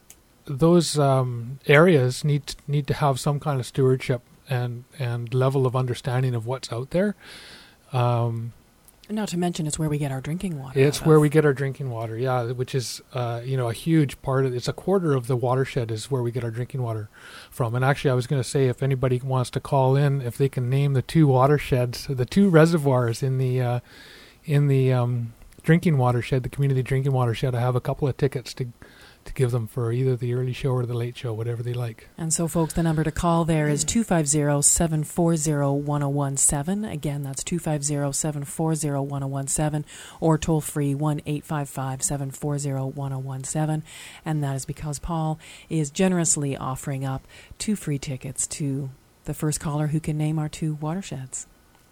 areas need to have some kind of stewardship and level of understanding of what's out there. Not to mention, it's where we get our drinking water. It's where we get our drinking water, yeah, which is a huge part of it. It's a quarter of the watershed is where we get our drinking water from. And actually, I was going to say, if anybody wants to call in, if they can name the two watersheds, the two reservoirs in the drinking watershed, the community drinking watershed, I have a couple of tickets to give them for either the early show or the late show, whatever they like. And so, folks, the number to call there is 250-740-1017. Again, that's 250-740-1017, or toll free 1-855-740-1017. And that is because Paul is generously offering up 2 free tickets to the first caller who can name our 2 watersheds.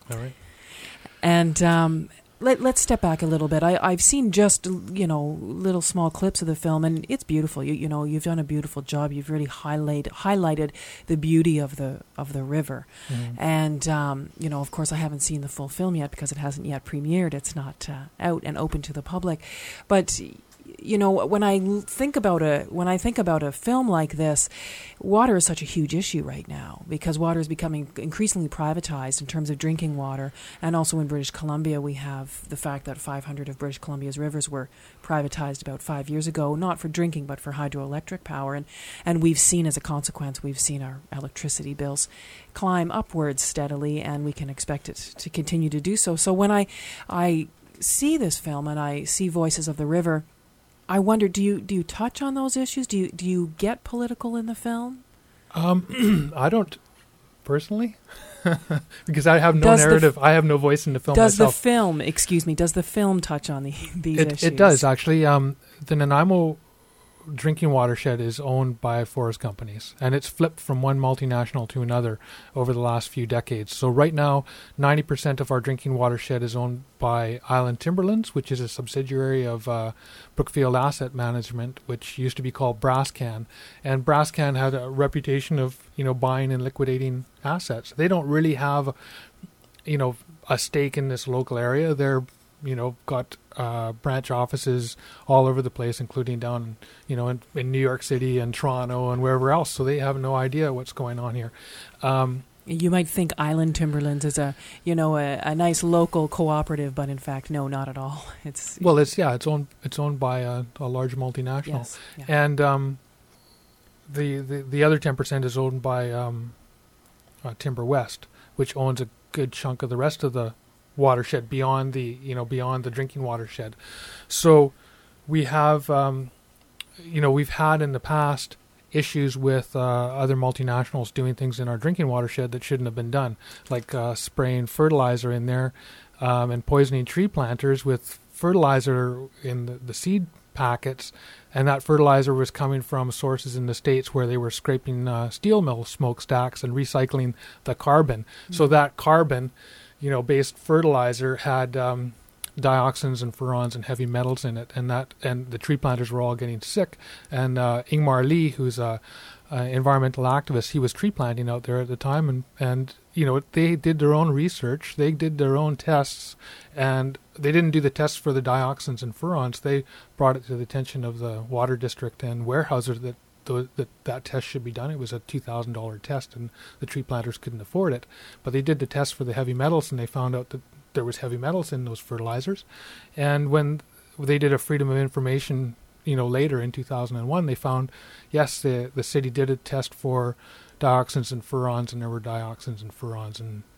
All right. And let's step back a little bit. I've seen just, little small clips of the film, and it's beautiful. You've done a beautiful job. You've really highlighted the beauty of the river. Mm-hmm. And, of course, I haven't seen the full film yet because it hasn't yet premiered. It's not out and open to the public. But when I think about a film like this, water is such a huge issue right now because water is becoming increasingly privatized in terms of drinking water, and also in British Columbia we have the fact that 500 of British Columbia's rivers were privatized about 5 years ago, not for drinking but for hydroelectric power, and we've seen as a consequence, our electricity bills climb upwards steadily, and we can expect it to continue to do so. So when I see this film and I see Voices of the River, I wonder, do you touch on those issues? Do you get political in the film? I don't personally, because I have no narrative. I have no voice in the film myself. Does the film touch on these issues? It does, actually. The Nanaimo drinking watershed is owned by forest companies, and it's flipped from one multinational to another over the last few decades. So right now, 90% of our drinking watershed is owned by Island Timberlands, which is a subsidiary of Brookfield Asset Management, which used to be called Brascan. And Brascan had a reputation of, buying and liquidating assets. They don't really have, a stake in this local area. They're got branch offices all over the place, including down, in New York City and Toronto and wherever else. So they have no idea what's going on here. You might think Island Timberlands is a nice local cooperative, but in fact, no, not at all. It's owned by a large multinational, yes, yeah. And the other 10% is owned by Timber West, which owns a good chunk of the rest of the watershed beyond the drinking watershed. So we have we've had in the past issues with other multinationals doing things in our drinking watershed that shouldn't have been done, like spraying fertilizer in there and poisoning tree planters with fertilizer in the seed packets, and that fertilizer was coming from sources in the States where they were scraping steel mill smokestacks and recycling the carbon. Mm-hmm. So that carbon based fertilizer had dioxins and furans and heavy metals in it, and the tree planters were all getting sick. And Ingmar Lee, who's a environmental activist, he was tree planting out there at the time, and they did their own research, they did their own tests, and they didn't do the tests for the dioxins and furans. They brought it to the attention of the water district and Weyerhaeuser that test should be done. It was a $2,000 test, and the tree planters couldn't afford it. But they did the test for the heavy metals, and they found out that there was heavy metals in those fertilizers. And when they did a Freedom of Information, later in 2001, they found, yes, the city did a test for dioxins and furans, and there were dioxins and furans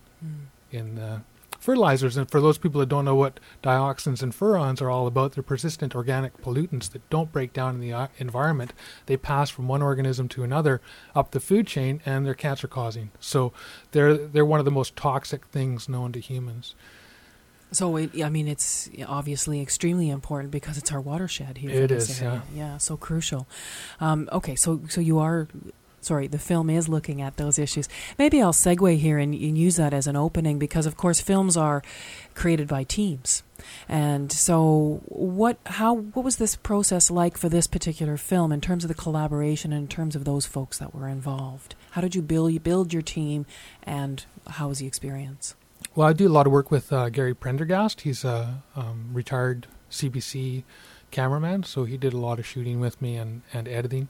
in the fertilizers. And for those people that don't know what dioxins and furans are all about, they're persistent organic pollutants that don't break down in the environment. They pass from one organism to another up the food chain, and they're cancer causing. So they're one of the most toxic things known to humans. So it's obviously extremely important because it's our watershed here. It is, yeah. Yeah, so crucial. Okay, so you are. Sorry, the film is looking at those issues. Maybe I'll segue here and use that as an opening because, of course, films are created by teams. And so what was this process like for this particular film in terms of the collaboration and in terms of those folks that were involved? How did you build your team, and how was the experience? Well, I do a lot of work with Gary Prendergast. He's a retired CBC cameraman, so he did a lot of shooting with me and editing.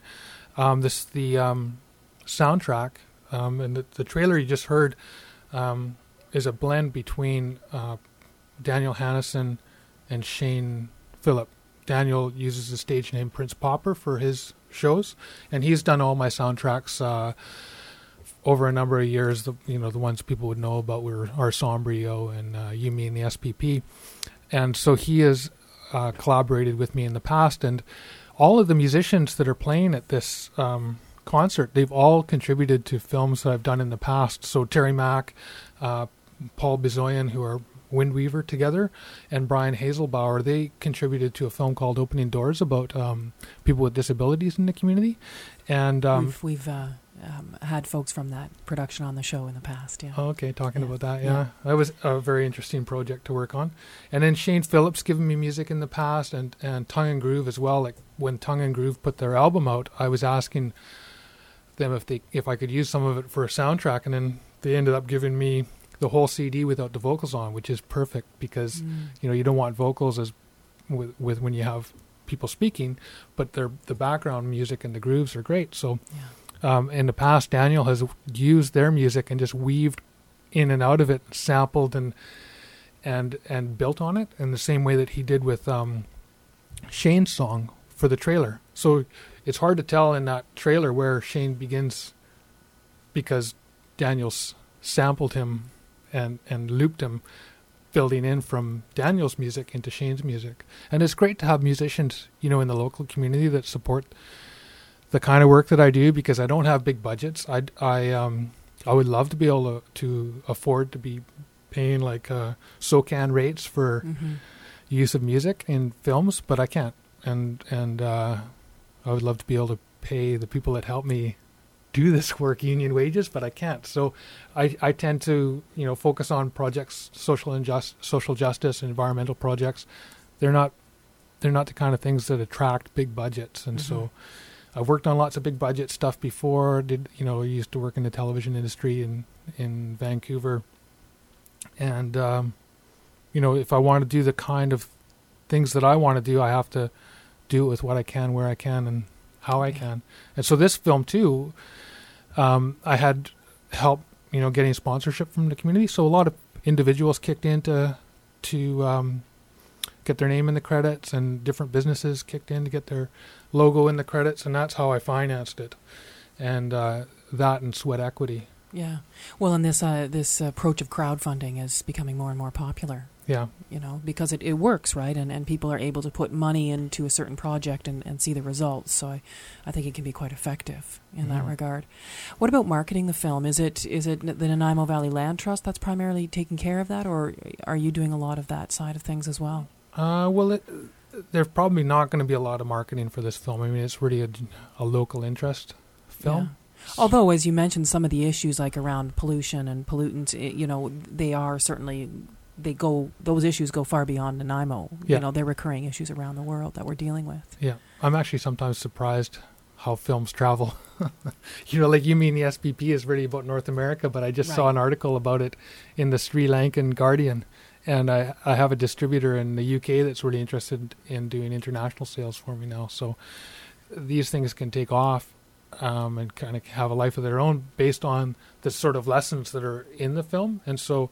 The soundtrack and the trailer you just heard is a blend between Daniel Hannison and Shane Phillip. Daniel uses the stage name Prince Popper for his shows, and he's done all my soundtracks over a number of years. The ones people would know about were Our Sombrio and You, Me, and the SPP. And so he has collaborated with me in the past, and all of the musicians that are playing at this concert, they've all contributed to films that I've done in the past. So Terry Mack, Paul Bizoyan, who are Windweaver together, and Brian Hazelbauer, they contributed to a film called Opening Doors about people with disabilities in the community. And had folks from that production on the show in the past. Yeah. Oh, okay, talking about that. Yeah, that was a very interesting project to work on. And then Shane Phillips given me music in the past, and Tongue and Groove as well. Like when Tongue and Groove put their album out, I was asking them if I could use some of it for a soundtrack, and then they ended up giving me the whole CD without the vocals on, which is perfect because you don't want vocals as with when you have people speaking, but the background music and the grooves are great. So in the past, Daniel has used their music and just weaved in and out of it, sampled and built on it in the same way that he did with Shane's song for the trailer. So it's hard to tell in that trailer where Shane begins because Daniel's sampled him and looped him, building in from Daniel's music into Shane's music. And it's great to have musicians, in the local community that support the kind of work that I do, because I don't have big budgets. I would love to be able to afford to be paying like SOCAN rates for use of music in films, but I can't. And I would love to be able to pay the people that help me do this work union wages, but I can't. So I tend to focus on projects, social justice, environmental projects. They're not the kind of things that attract big budgets, and so I've worked on lots of big budget stuff before. I used to work in the television industry in Vancouver, and if I want to do the kind of things that I want to do, I have to do it with what I can, where I can, and how I can. And so this film too, I had help, getting sponsorship from the community. So a lot of individuals kicked in to get their name in the credits, and different businesses kicked in to get their logo in the credits, and that's how I financed it. And that and sweat equity. Yeah. Well, and this approach of crowdfunding is becoming more and more popular. Yeah. Because it works, right? And people are able to put money into a certain project and see the results. So I think it can be quite effective in that regard. What about marketing the film? Is it the Nanaimo Valley Land Trust that's primarily taking care of that, or are you doing a lot of that side of things as well? Well, there's probably not going to be a lot of marketing for this film. I mean, it's really a local interest film. Yeah. Although, as you mentioned, some of the issues like around pollution and pollutants, they are certainly... those issues go far beyond Nanaimo. Yeah. They're recurring issues around the world that we're dealing with. Yeah. I'm actually sometimes surprised how films travel. Like you mean the SPP is really about North America, but I just saw an article about it in the Sri Lankan Guardian. And I have a distributor in the UK that's really interested in doing international sales for me now. So these things can take off and kind of have a life of their own based on the sort of lessons that are in the film. And so...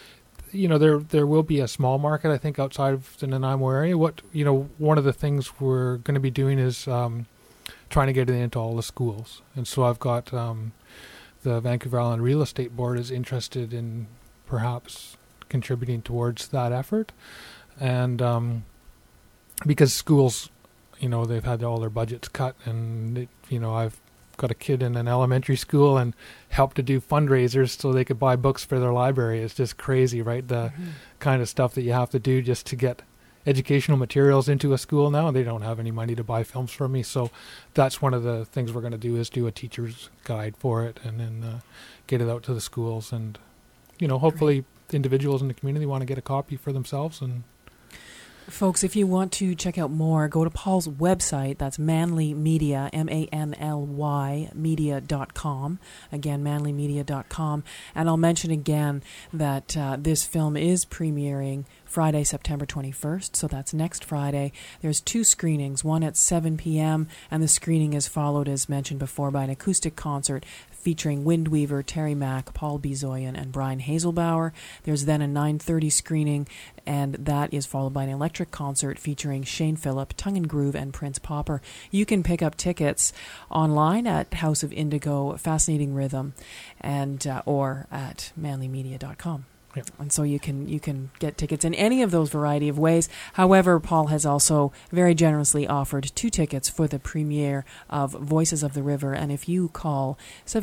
there will be a small market, I think, outside of the Nanaimo area. One of the things we're going to be doing is trying to get it into all the schools. And so I've got the Vancouver Island Real Estate Board is interested in perhaps contributing towards that effort. And because schools, they've had all their budgets cut, and, I've got a kid in an elementary school and helped to do fundraisers so they could buy books for their library. It's just crazy, right? The kind of stuff that you have to do just to get educational materials into a school now. They don't have any money to buy films from me. So that's one of the things we're going to do, is do a teacher's guide for it, and then get it out to the schools. And, hopefully individuals in the community want to get a copy for themselves. And folks, if you want to check out more, go to Paul's website. That's Manly Media, MANLY media.com. Again, manlymedia.com. And I'll mention again that this film is premiering Friday, September 21st, so that's next Friday. There's 2 screenings, one at 7 p.m., and the screening is followed, as mentioned before, by an acoustic concert featuring Windweaver, Terry Mack, Paul Bezoyan, and Brian Hazelbauer. There's then a 9:30 screening, and that is followed by an electric concert featuring Shane Phillip, Tongue and Groove, and Prince Popper. You can pick up tickets online at House of Indigo, Fascinating Rhythm, and or at manlymedia.com. Yep. And so you can get tickets in any of those variety of ways. However, Paul has also very generously offered 2 tickets for the premiere of Voices of the River. And if you call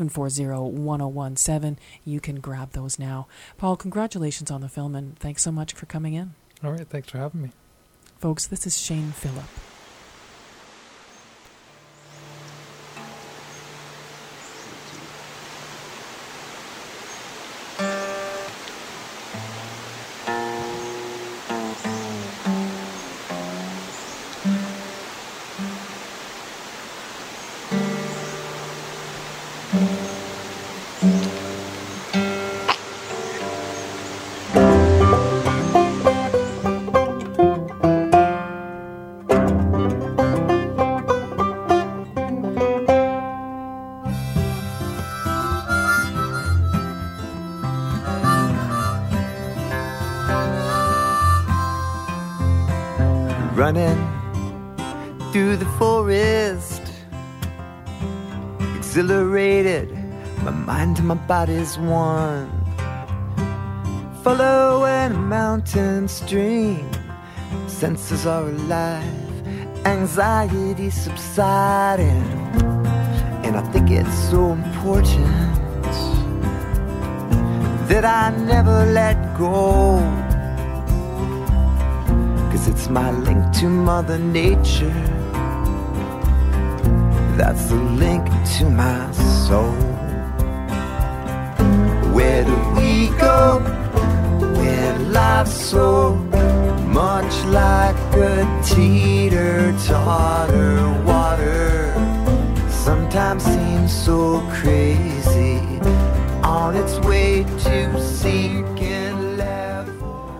740-1017, you can grab those now. Paul, congratulations on the film, and thanks so much for coming in. All right. Thanks for having me. Folks, this is Shane Phillip. running through the forest, exhilarated, my mind and my body's one. Following a mountain stream, senses are alive, anxiety subsiding, and I think it's so important that I never let go, 'cause it's my link to Mother Nature, that's the link to my soul. Where do we go? Where life's so much like a teeter-totter water, sometimes seems so crazy, on its way to sinking level.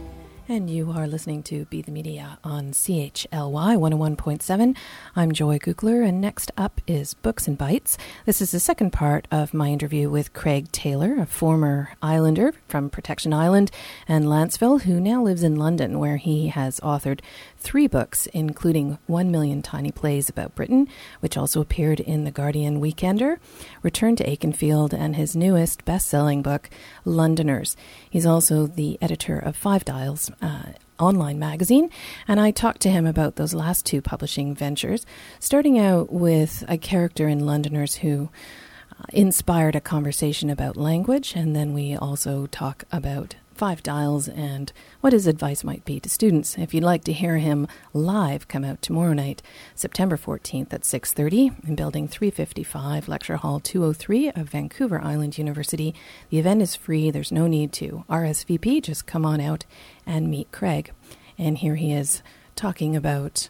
And you are listening to Be the Media on CHLY 101.7. I'm Joy Googler, and next up is Books and Bites. This is the second part of my interview with Craig Taylor, a former Islander from Protection Island and Lanceville, who now lives in London, where he has authored 3 books, including 1 Million Tiny Plays About Britain, which also appeared in The Guardian Weekender, Return to Aikenfield, and his newest best-selling book, Londoners. He's also the editor of Five Dials online magazine, and I talked to him about those last 2 publishing ventures, starting out with a character in Londoners who inspired a conversation about language, and then we also talk about Five Dials and what his advice might be to students. If you'd like to hear him live, come out tomorrow night, September 14th at 6:30 in Building 355, Lecture Hall 203 of Vancouver Island University. The event is free. There's no need to RSVP. Just come on out and meet Craig. And here he is talking about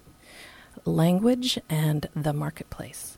language and the marketplace.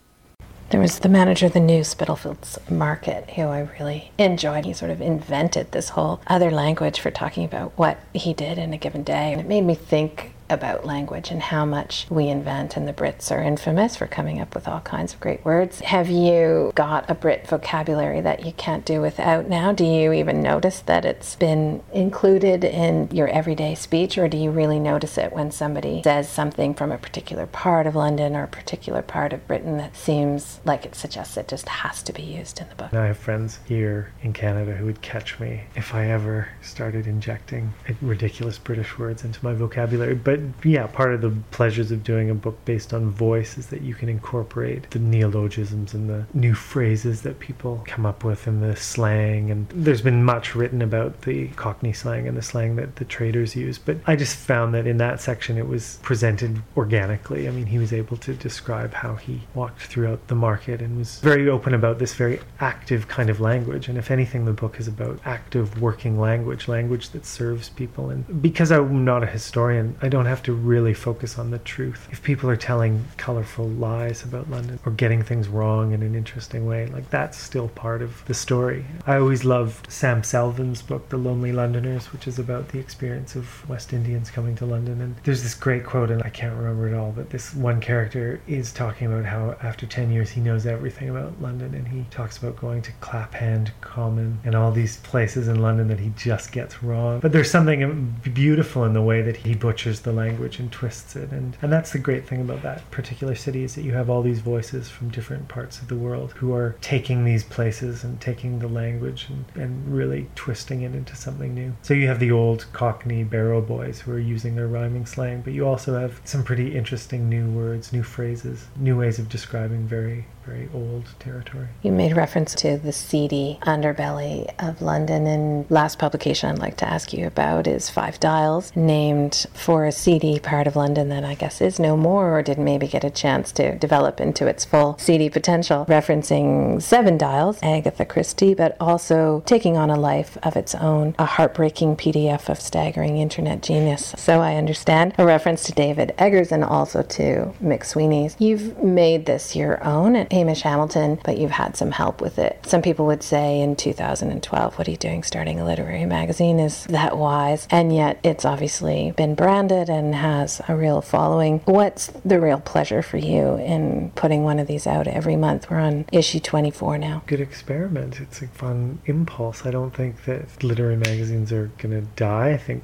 There was the manager of the new Spitalfields Market who I really enjoyed. He sort of invented this whole other language for talking about what he did in a given day. And it made me think about language and how much we invent, and the Brits are infamous for coming up with all kinds of great words. Have you got a Brit vocabulary that you can't do without now? Do you even notice that it's been included in your everyday speech, or do you really notice it when somebody says something from a particular part of London or a particular part of Britain that seems like it suggests it just has to be used in the book? I have friends here in Canada who would catch me if I ever started injecting ridiculous British words into my vocabulary. But yeah, part of the pleasures of doing a book based on voice is that you can incorporate the neologisms and the new phrases that people come up with and the slang. And there's been much written about the Cockney slang and the slang that the traders use. But I just found that in that section it was presented organically. I mean, he was able to describe how he walked throughout the market and was very open about this very active kind of language. And if anything, the book is about active working language that serves people. And because I'm not a historian, I don't have to really focus on the truth. If people are telling colorful lies about London or getting things wrong in an interesting way, like that's still part of the story. I always loved Sam Selvin's book, The Lonely Londoners, which is about the experience of West Indians coming to London. And there's this great quote, and I can't remember it all, but this one character is talking about how after 10 years he knows everything about London, and he talks about going to Clapham Common and all these places in London that he just gets wrong. But there's something beautiful in the way that he butchers the language and twists it, and that's the great thing about that particular city, is that you have all these voices from different parts of the world who are taking these places and taking the language and really twisting it into something new. So you have the old Cockney Barrow boys who are using their rhyming slang, but you also have some pretty interesting new words, new phrases, new ways of describing very, very old territory. You made reference to the seedy underbelly of London, and last publication I'd like to ask you about is Five Dials, named for a seedy part of London that I guess is no more, or didn't maybe get a chance to develop into its full seedy potential, referencing Seven Dials, Agatha Christie, but also taking on a life of its own, a heartbreaking PDF of staggering internet genius. So I understand a reference to David Eggers and also to McSweeney's. You've made this your own at Hamish Hamilton, but you've had some help with it. Some people would say in 2012, what are you doing starting a literary magazine? Is that wise? And yet it's obviously been branded and has a real following. What's the real pleasure for you in putting one of these out every month? We're on issue 24 now. Good experiment. It's a fun impulse. I don't think that literary magazines are going to die. I think that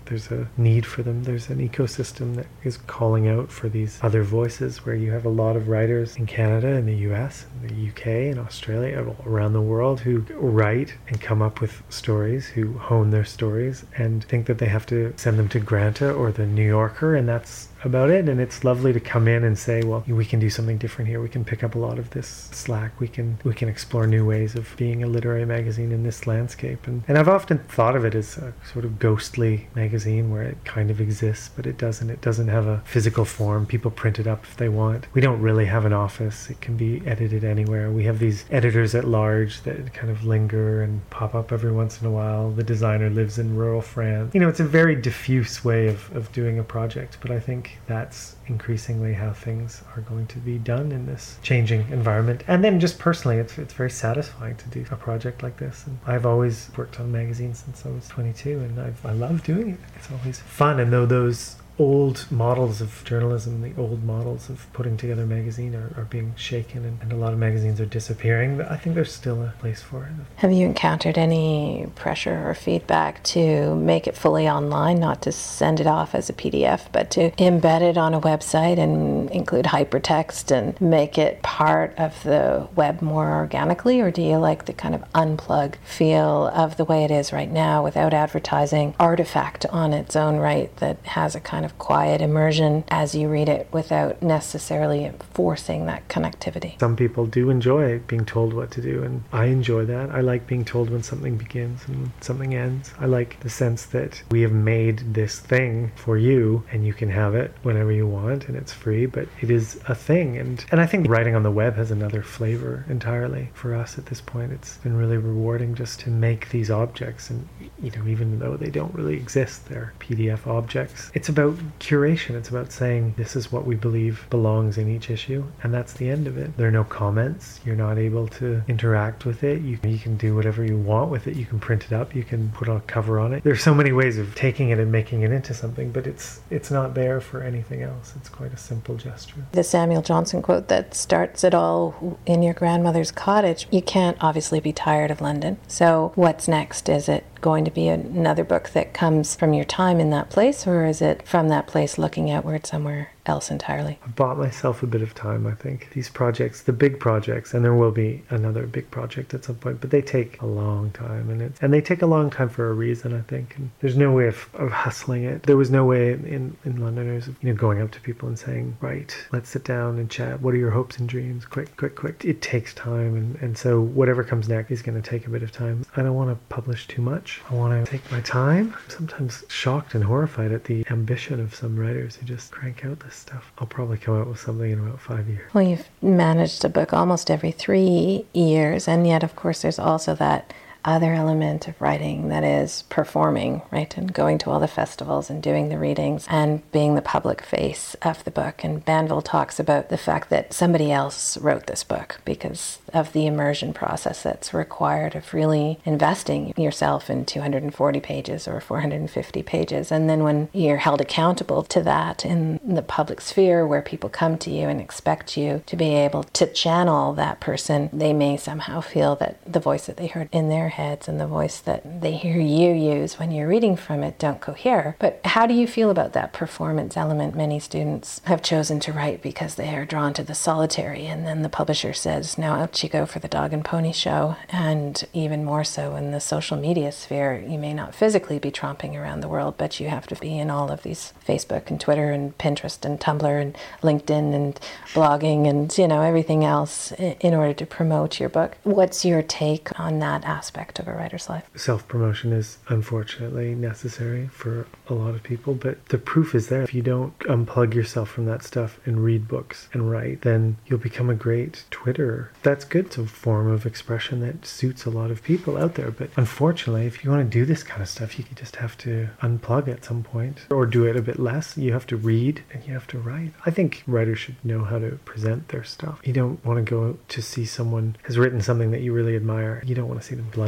there's a need for them. There's an ecosystem that is calling out for these other voices, where you have a lot of writers in Canada, in the US, in the UK, in Australia, around the world, who write and come up with stories, who hone their stories and think that they have to send them to Granta or the New Yorker, and that's about it. And it's lovely to come in and say, well, we can do something different here. We can pick up a lot of this slack. We can explore new ways of being a literary magazine in this landscape. And I've often thought of it as a sort of ghostly magazine where it kind of exists, but it doesn't. It doesn't have a physical form. People print it up if they want. We don't really have an office. It can be edited anywhere. We have these editors at large that kind of linger and pop up every once in a while. The designer lives in rural France. You know, it's a very diffuse way of doing a project, but I think that's increasingly how things are going to be done in this changing environment. And then just personally, it's very satisfying to do a project like this. And I've always worked on magazines since I was 22, and I love doing it. It's always fun. And though those old models of journalism, the old models of putting together a magazine are being shaken, and a lot of magazines are disappearing, but I think there's still a place for it. Have you encountered any pressure or feedback to make it fully online, not to send it off as a PDF, but to embed it on a website and include hypertext and make it part of the web more organically? Or do you like the kind of unplug feel of the way it is right now, without advertising, artifact on its own right that has a kind of quiet immersion as you read it without necessarily forcing that connectivity? Some people do enjoy being told what to do, and I enjoy that. I like being told when something begins and something ends. I like the sense that we have made this thing for you, and you can have it whenever you want, and it's free, but it is a thing. And I think writing on the web has another flavor entirely for us at this point. It's been really rewarding just to make these objects, and even though they don't really exist, they're PDF objects. It's about curation. It's about saying this is what we believe belongs in each issue, and that's the end of it. There are no comments. You're not able to interact with it. You can do whatever you want with it. You can print it up. You can put a cover on it. There's so many ways of taking it and making it into something, but it's not there for anything else. It's quite a simple gesture. The Samuel Johnson quote that starts it all in your grandmother's cottage. You can't obviously be tired of London. So what's next? Is it going to be another book that comes from your time in that place, or is it from that place looking outward somewhere else entirely? I bought myself a bit of time, I think. These projects, the big projects, and there will be another big project at some point, but they take a long time, and they take a long time for a reason, I think. And there's no way of hustling it. There was no way in Londoners of going up to people and saying, right, let's sit down and chat. What are your hopes and dreams? Quick. It takes time, and so whatever comes next is going to take a bit of time. I don't want to publish too much. I want to take my time. I'm sometimes shocked and horrified at the ambition of some writers who just crank out this stuff. I'll probably come out with something in about 5 years. Well, you've managed a book almost every 3 years, and yet, of course, there's also that other element of writing that is performing, right, and going to all the festivals and doing the readings and being the public face of the book. And Banville talks about the fact that somebody else wrote this book because of the immersion process that's required of really investing yourself in 240 pages or 450 pages. And then when you're held accountable to that in the public sphere where people come to you and expect you to be able to channel that person, they may somehow feel that the voice that they heard in their heads and the voice that they hear you use when you're reading from it don't cohere. But how do you feel about that performance element? Many students have chosen to write because they are drawn to the solitary, and then the publisher says, now out you go for the dog and pony show. And even more so in the social media sphere, you may not physically be tromping around the world, but you have to be in all of these Facebook and Twitter and Pinterest and Tumblr and LinkedIn and blogging and everything else in order to promote your book. What's your take on that aspect of a writer's life? Self-promotion is unfortunately necessary for a lot of people, but the proof is there. If you don't unplug yourself from that stuff and read books and write, then you'll become a great Twitterer. That's good. It's a form of expression that suits a lot of people out there, but unfortunately, if you want to do this kind of stuff, you just have to unplug at some point, or do it a bit less. You have to read and you have to write. I think writers should know how to present their stuff. You don't want to go to see someone has written something that you really admire. You don't want to see them blood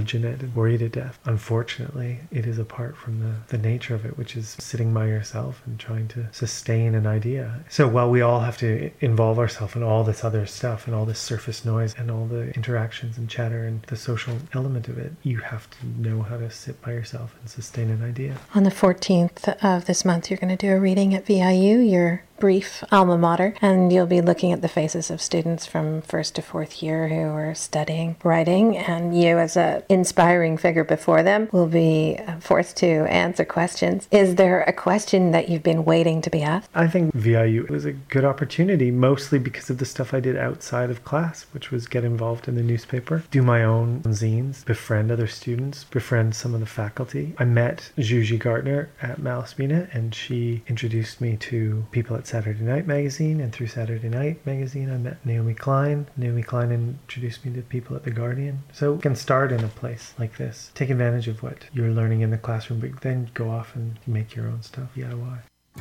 bludgeon it and worry to death. Unfortunately, it is apart from the nature of it, which is sitting by yourself and trying to sustain an idea. So while we all have to involve ourselves in all this other stuff and all this surface noise and all the interactions and chatter and the social element of it, you have to know how to sit by yourself and sustain an idea. On the 14th of this month, you're going to do a reading at VIU, your brief alma mater, and you'll be looking at the faces of students from first to fourth year who are studying writing, and you as an inspiring figure before them will be forced to answer questions. Is there a question that you've been waiting to be asked? I think VIU was a good opportunity, mostly because of the stuff I did outside of class, which was get involved in the newspaper, do my own zines, befriend other students, befriend some of the faculty. I met Juji Gartner at Malaspina, and she introduced me to people at Saturday Night Magazine, and through Saturday Night Magazine I met Naomi Klein. Naomi Klein introduced me to people at The Guardian. So you can start in a place like this. Take advantage of what you're learning in the classroom, but then go off and make your own stuff, DIY.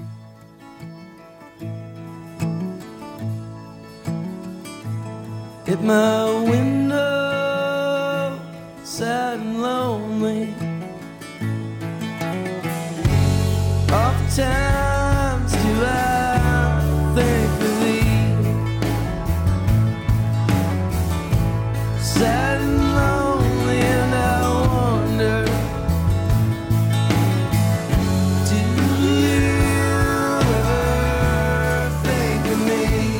At my window, sad and lonely, oftentimes do I think of thee, sad and lonely, and I wonder, do you ever think of me?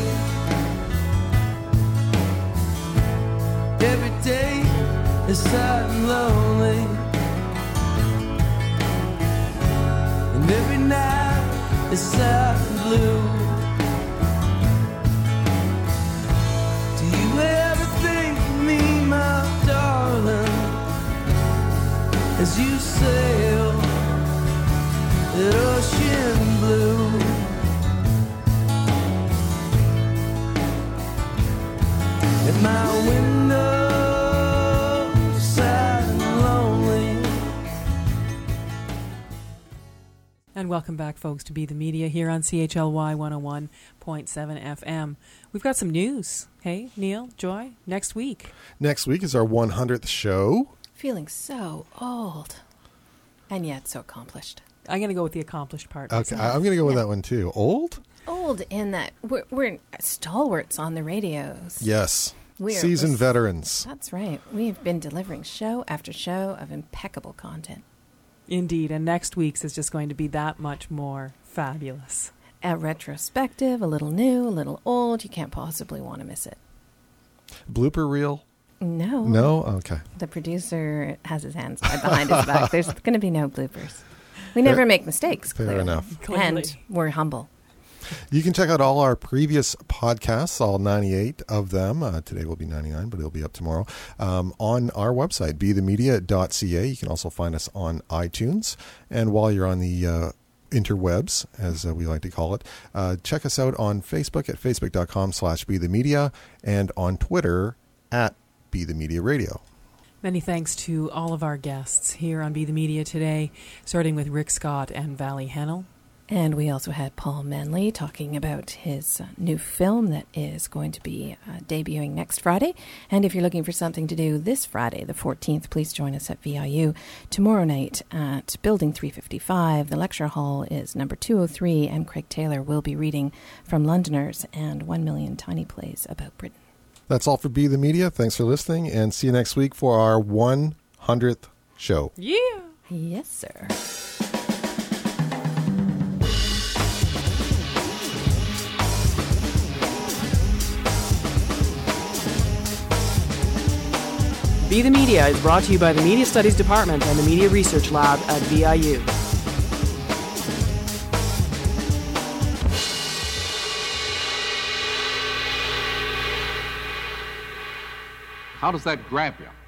Every day is sad and lonely, and every night is sad and blue. Do you ever think of me, my darling, as you sail that ocean blue? At my window, sad and lonely. And welcome back, folks, to Be the Media here on CHLY 101.7 FM. We've got some news. Hey, Neil, Joy, next week. Next week is our 100th show. Feeling so old, and yet so accomplished. I'm going to go with the accomplished part. Okay, I'm going to go with that one too. Old? Old in that we're stalwarts on the radios. Yes. Seasoned veterans. That's right. We've been delivering show after show of impeccable content. Indeed, and next week's is just going to be that much more fabulous. A retrospective, a little new, a little old. You can't possibly want to miss it. Blooper reel? No. No? Okay. The producer has his hands tied behind his back. There's going to be no bloopers. We never make mistakes. Fair enough. And we're humble. You can check out all our previous podcasts, all 98 of them. Today will be 99, but it'll be up tomorrow, on our website, bethemedia.ca. You can also find us on iTunes. And while you're on the interwebs, as we like to call it, check us out on Facebook at facebook.com/bethemedia and on Twitter at BeTheMediaRadio. Many thanks to all of our guests here on Be the Media today, starting with Rick Scott and Valley Hennell. And we also had Paul Manley talking about his new film that is going to be debuting next Friday. And if you're looking for something to do this Friday, the 14th, please join us at VIU tomorrow night at Building 355. The lecture hall is number 203, and Craig Taylor will be reading from Londoners and 1 Million Tiny Plays About Britain. That's all for Be the Media. Thanks for listening, and see you next week for our 100th show. Yeah. Yes, sir. Be the Media is brought to you by the Media Studies Department and the Media Research Lab at VIU. How does that grab you?